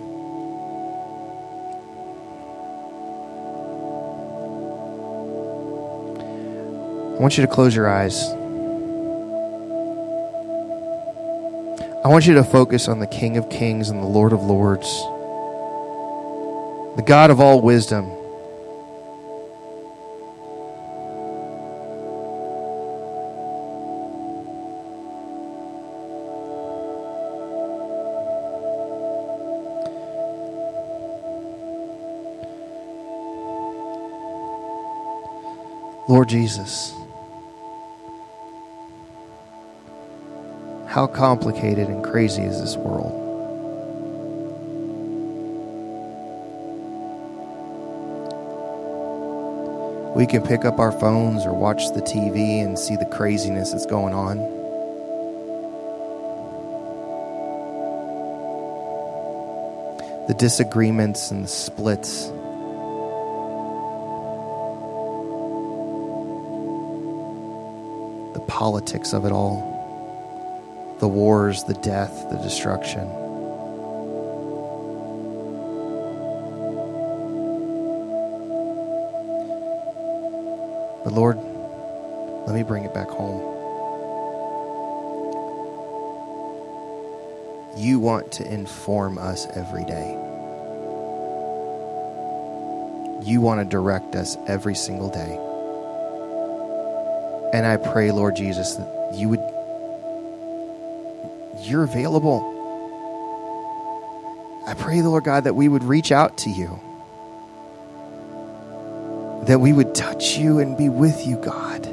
I want you to close your eyes. I want you to focus on the King of Kings and the Lord of Lords, the God of all wisdom. Lord Jesus, how complicated and crazy is this world? We can pick up our phones or watch the TV and see the craziness that's going on. The disagreements and the splits. The politics of it all. The wars, the death, the destruction. But Lord, let me bring it back home. You want to inform us every day. You want to direct us every single day. And I pray, Lord Jesus, that you're available. I pray, Lord God, that we would reach out to you. That we would touch you and be with you, God.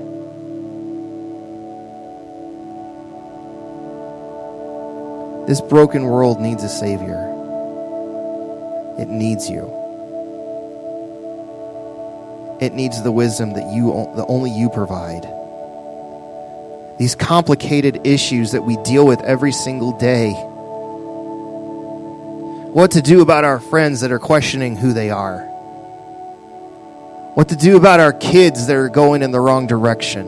This broken world needs a Savior. It needs you. It needs the wisdom that only you provide. These complicated issues that we deal with every single day. What to do about our friends that are questioning who they are. What to do about our kids that are going in the wrong direction.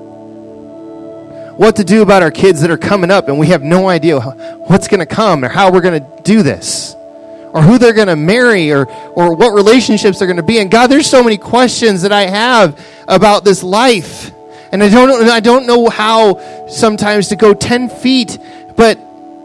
What to do about our kids that are coming up and we have no idea what's going to come or how we're going to do this. Or who they're going to marry or what relationships they're going to be in. God, there's so many questions that I have about this life. And I don't know how sometimes to go 10 feet. But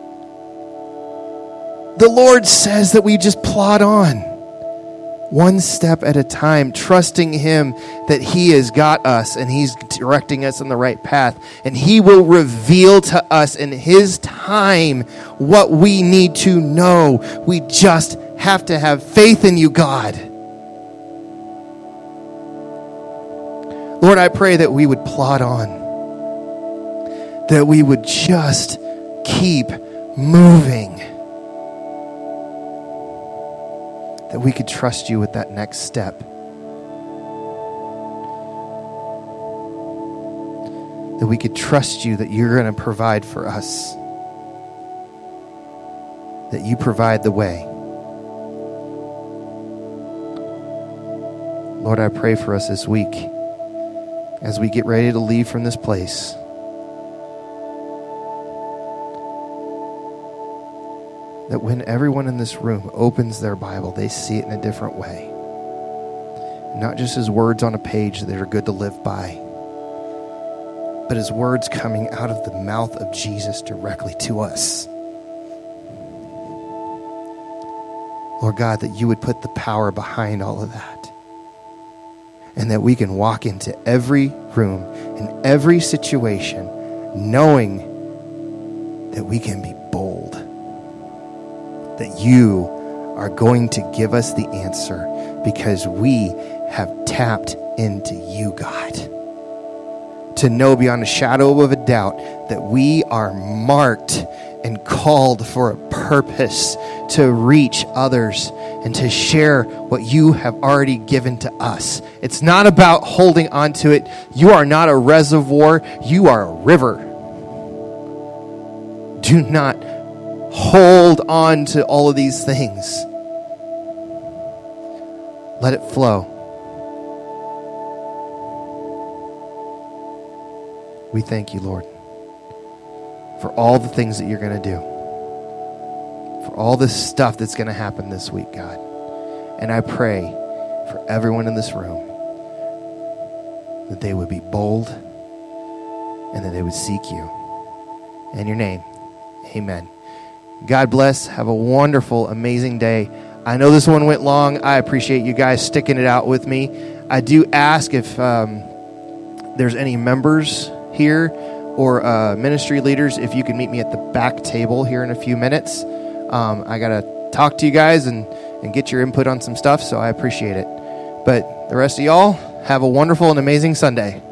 the Lord says that we just plod on. One step at a time, trusting Him that He has got us and He's directing us on the right path. And He will reveal to us in His time what we need to know. We just have to have faith in you, God. Lord, I pray that we would plod on. That we would just keep moving. That we could trust you with that next step. That we could trust you that you're going to provide for us. That you provide the way. Lord, I pray for us this week as we get ready to leave from this place. That when everyone in this room opens their Bible, they see it in a different way. Not just as words on a page that are good to live by, but as words coming out of the mouth of Jesus directly to us. Lord God, that you would put the power behind all of that. And that we can walk into every room, in every situation, knowing that we can be bold. That you are going to give us the answer because we have tapped into you, God. To know beyond a shadow of a doubt that we are marked and called for a purpose to reach others and to share what you have already given to us. It's not about holding on to it. You are not a reservoir. You are a river. Do not hold on to all of these things. Let it flow. We thank you, Lord, for all the things that you're going to do. For all this stuff that's going to happen this week, God. And I pray for everyone in this room that they would be bold and that they would seek you. In your name, amen. God bless. Have a wonderful, amazing day. I know this one went long. I appreciate you guys sticking it out with me. I do ask if there's any members here or ministry leaders, if you can meet me at the back table here in a few minutes. I got to talk to you guys and get your input on some stuff, so I appreciate it. But the rest of y'all, Have a wonderful and amazing Sunday.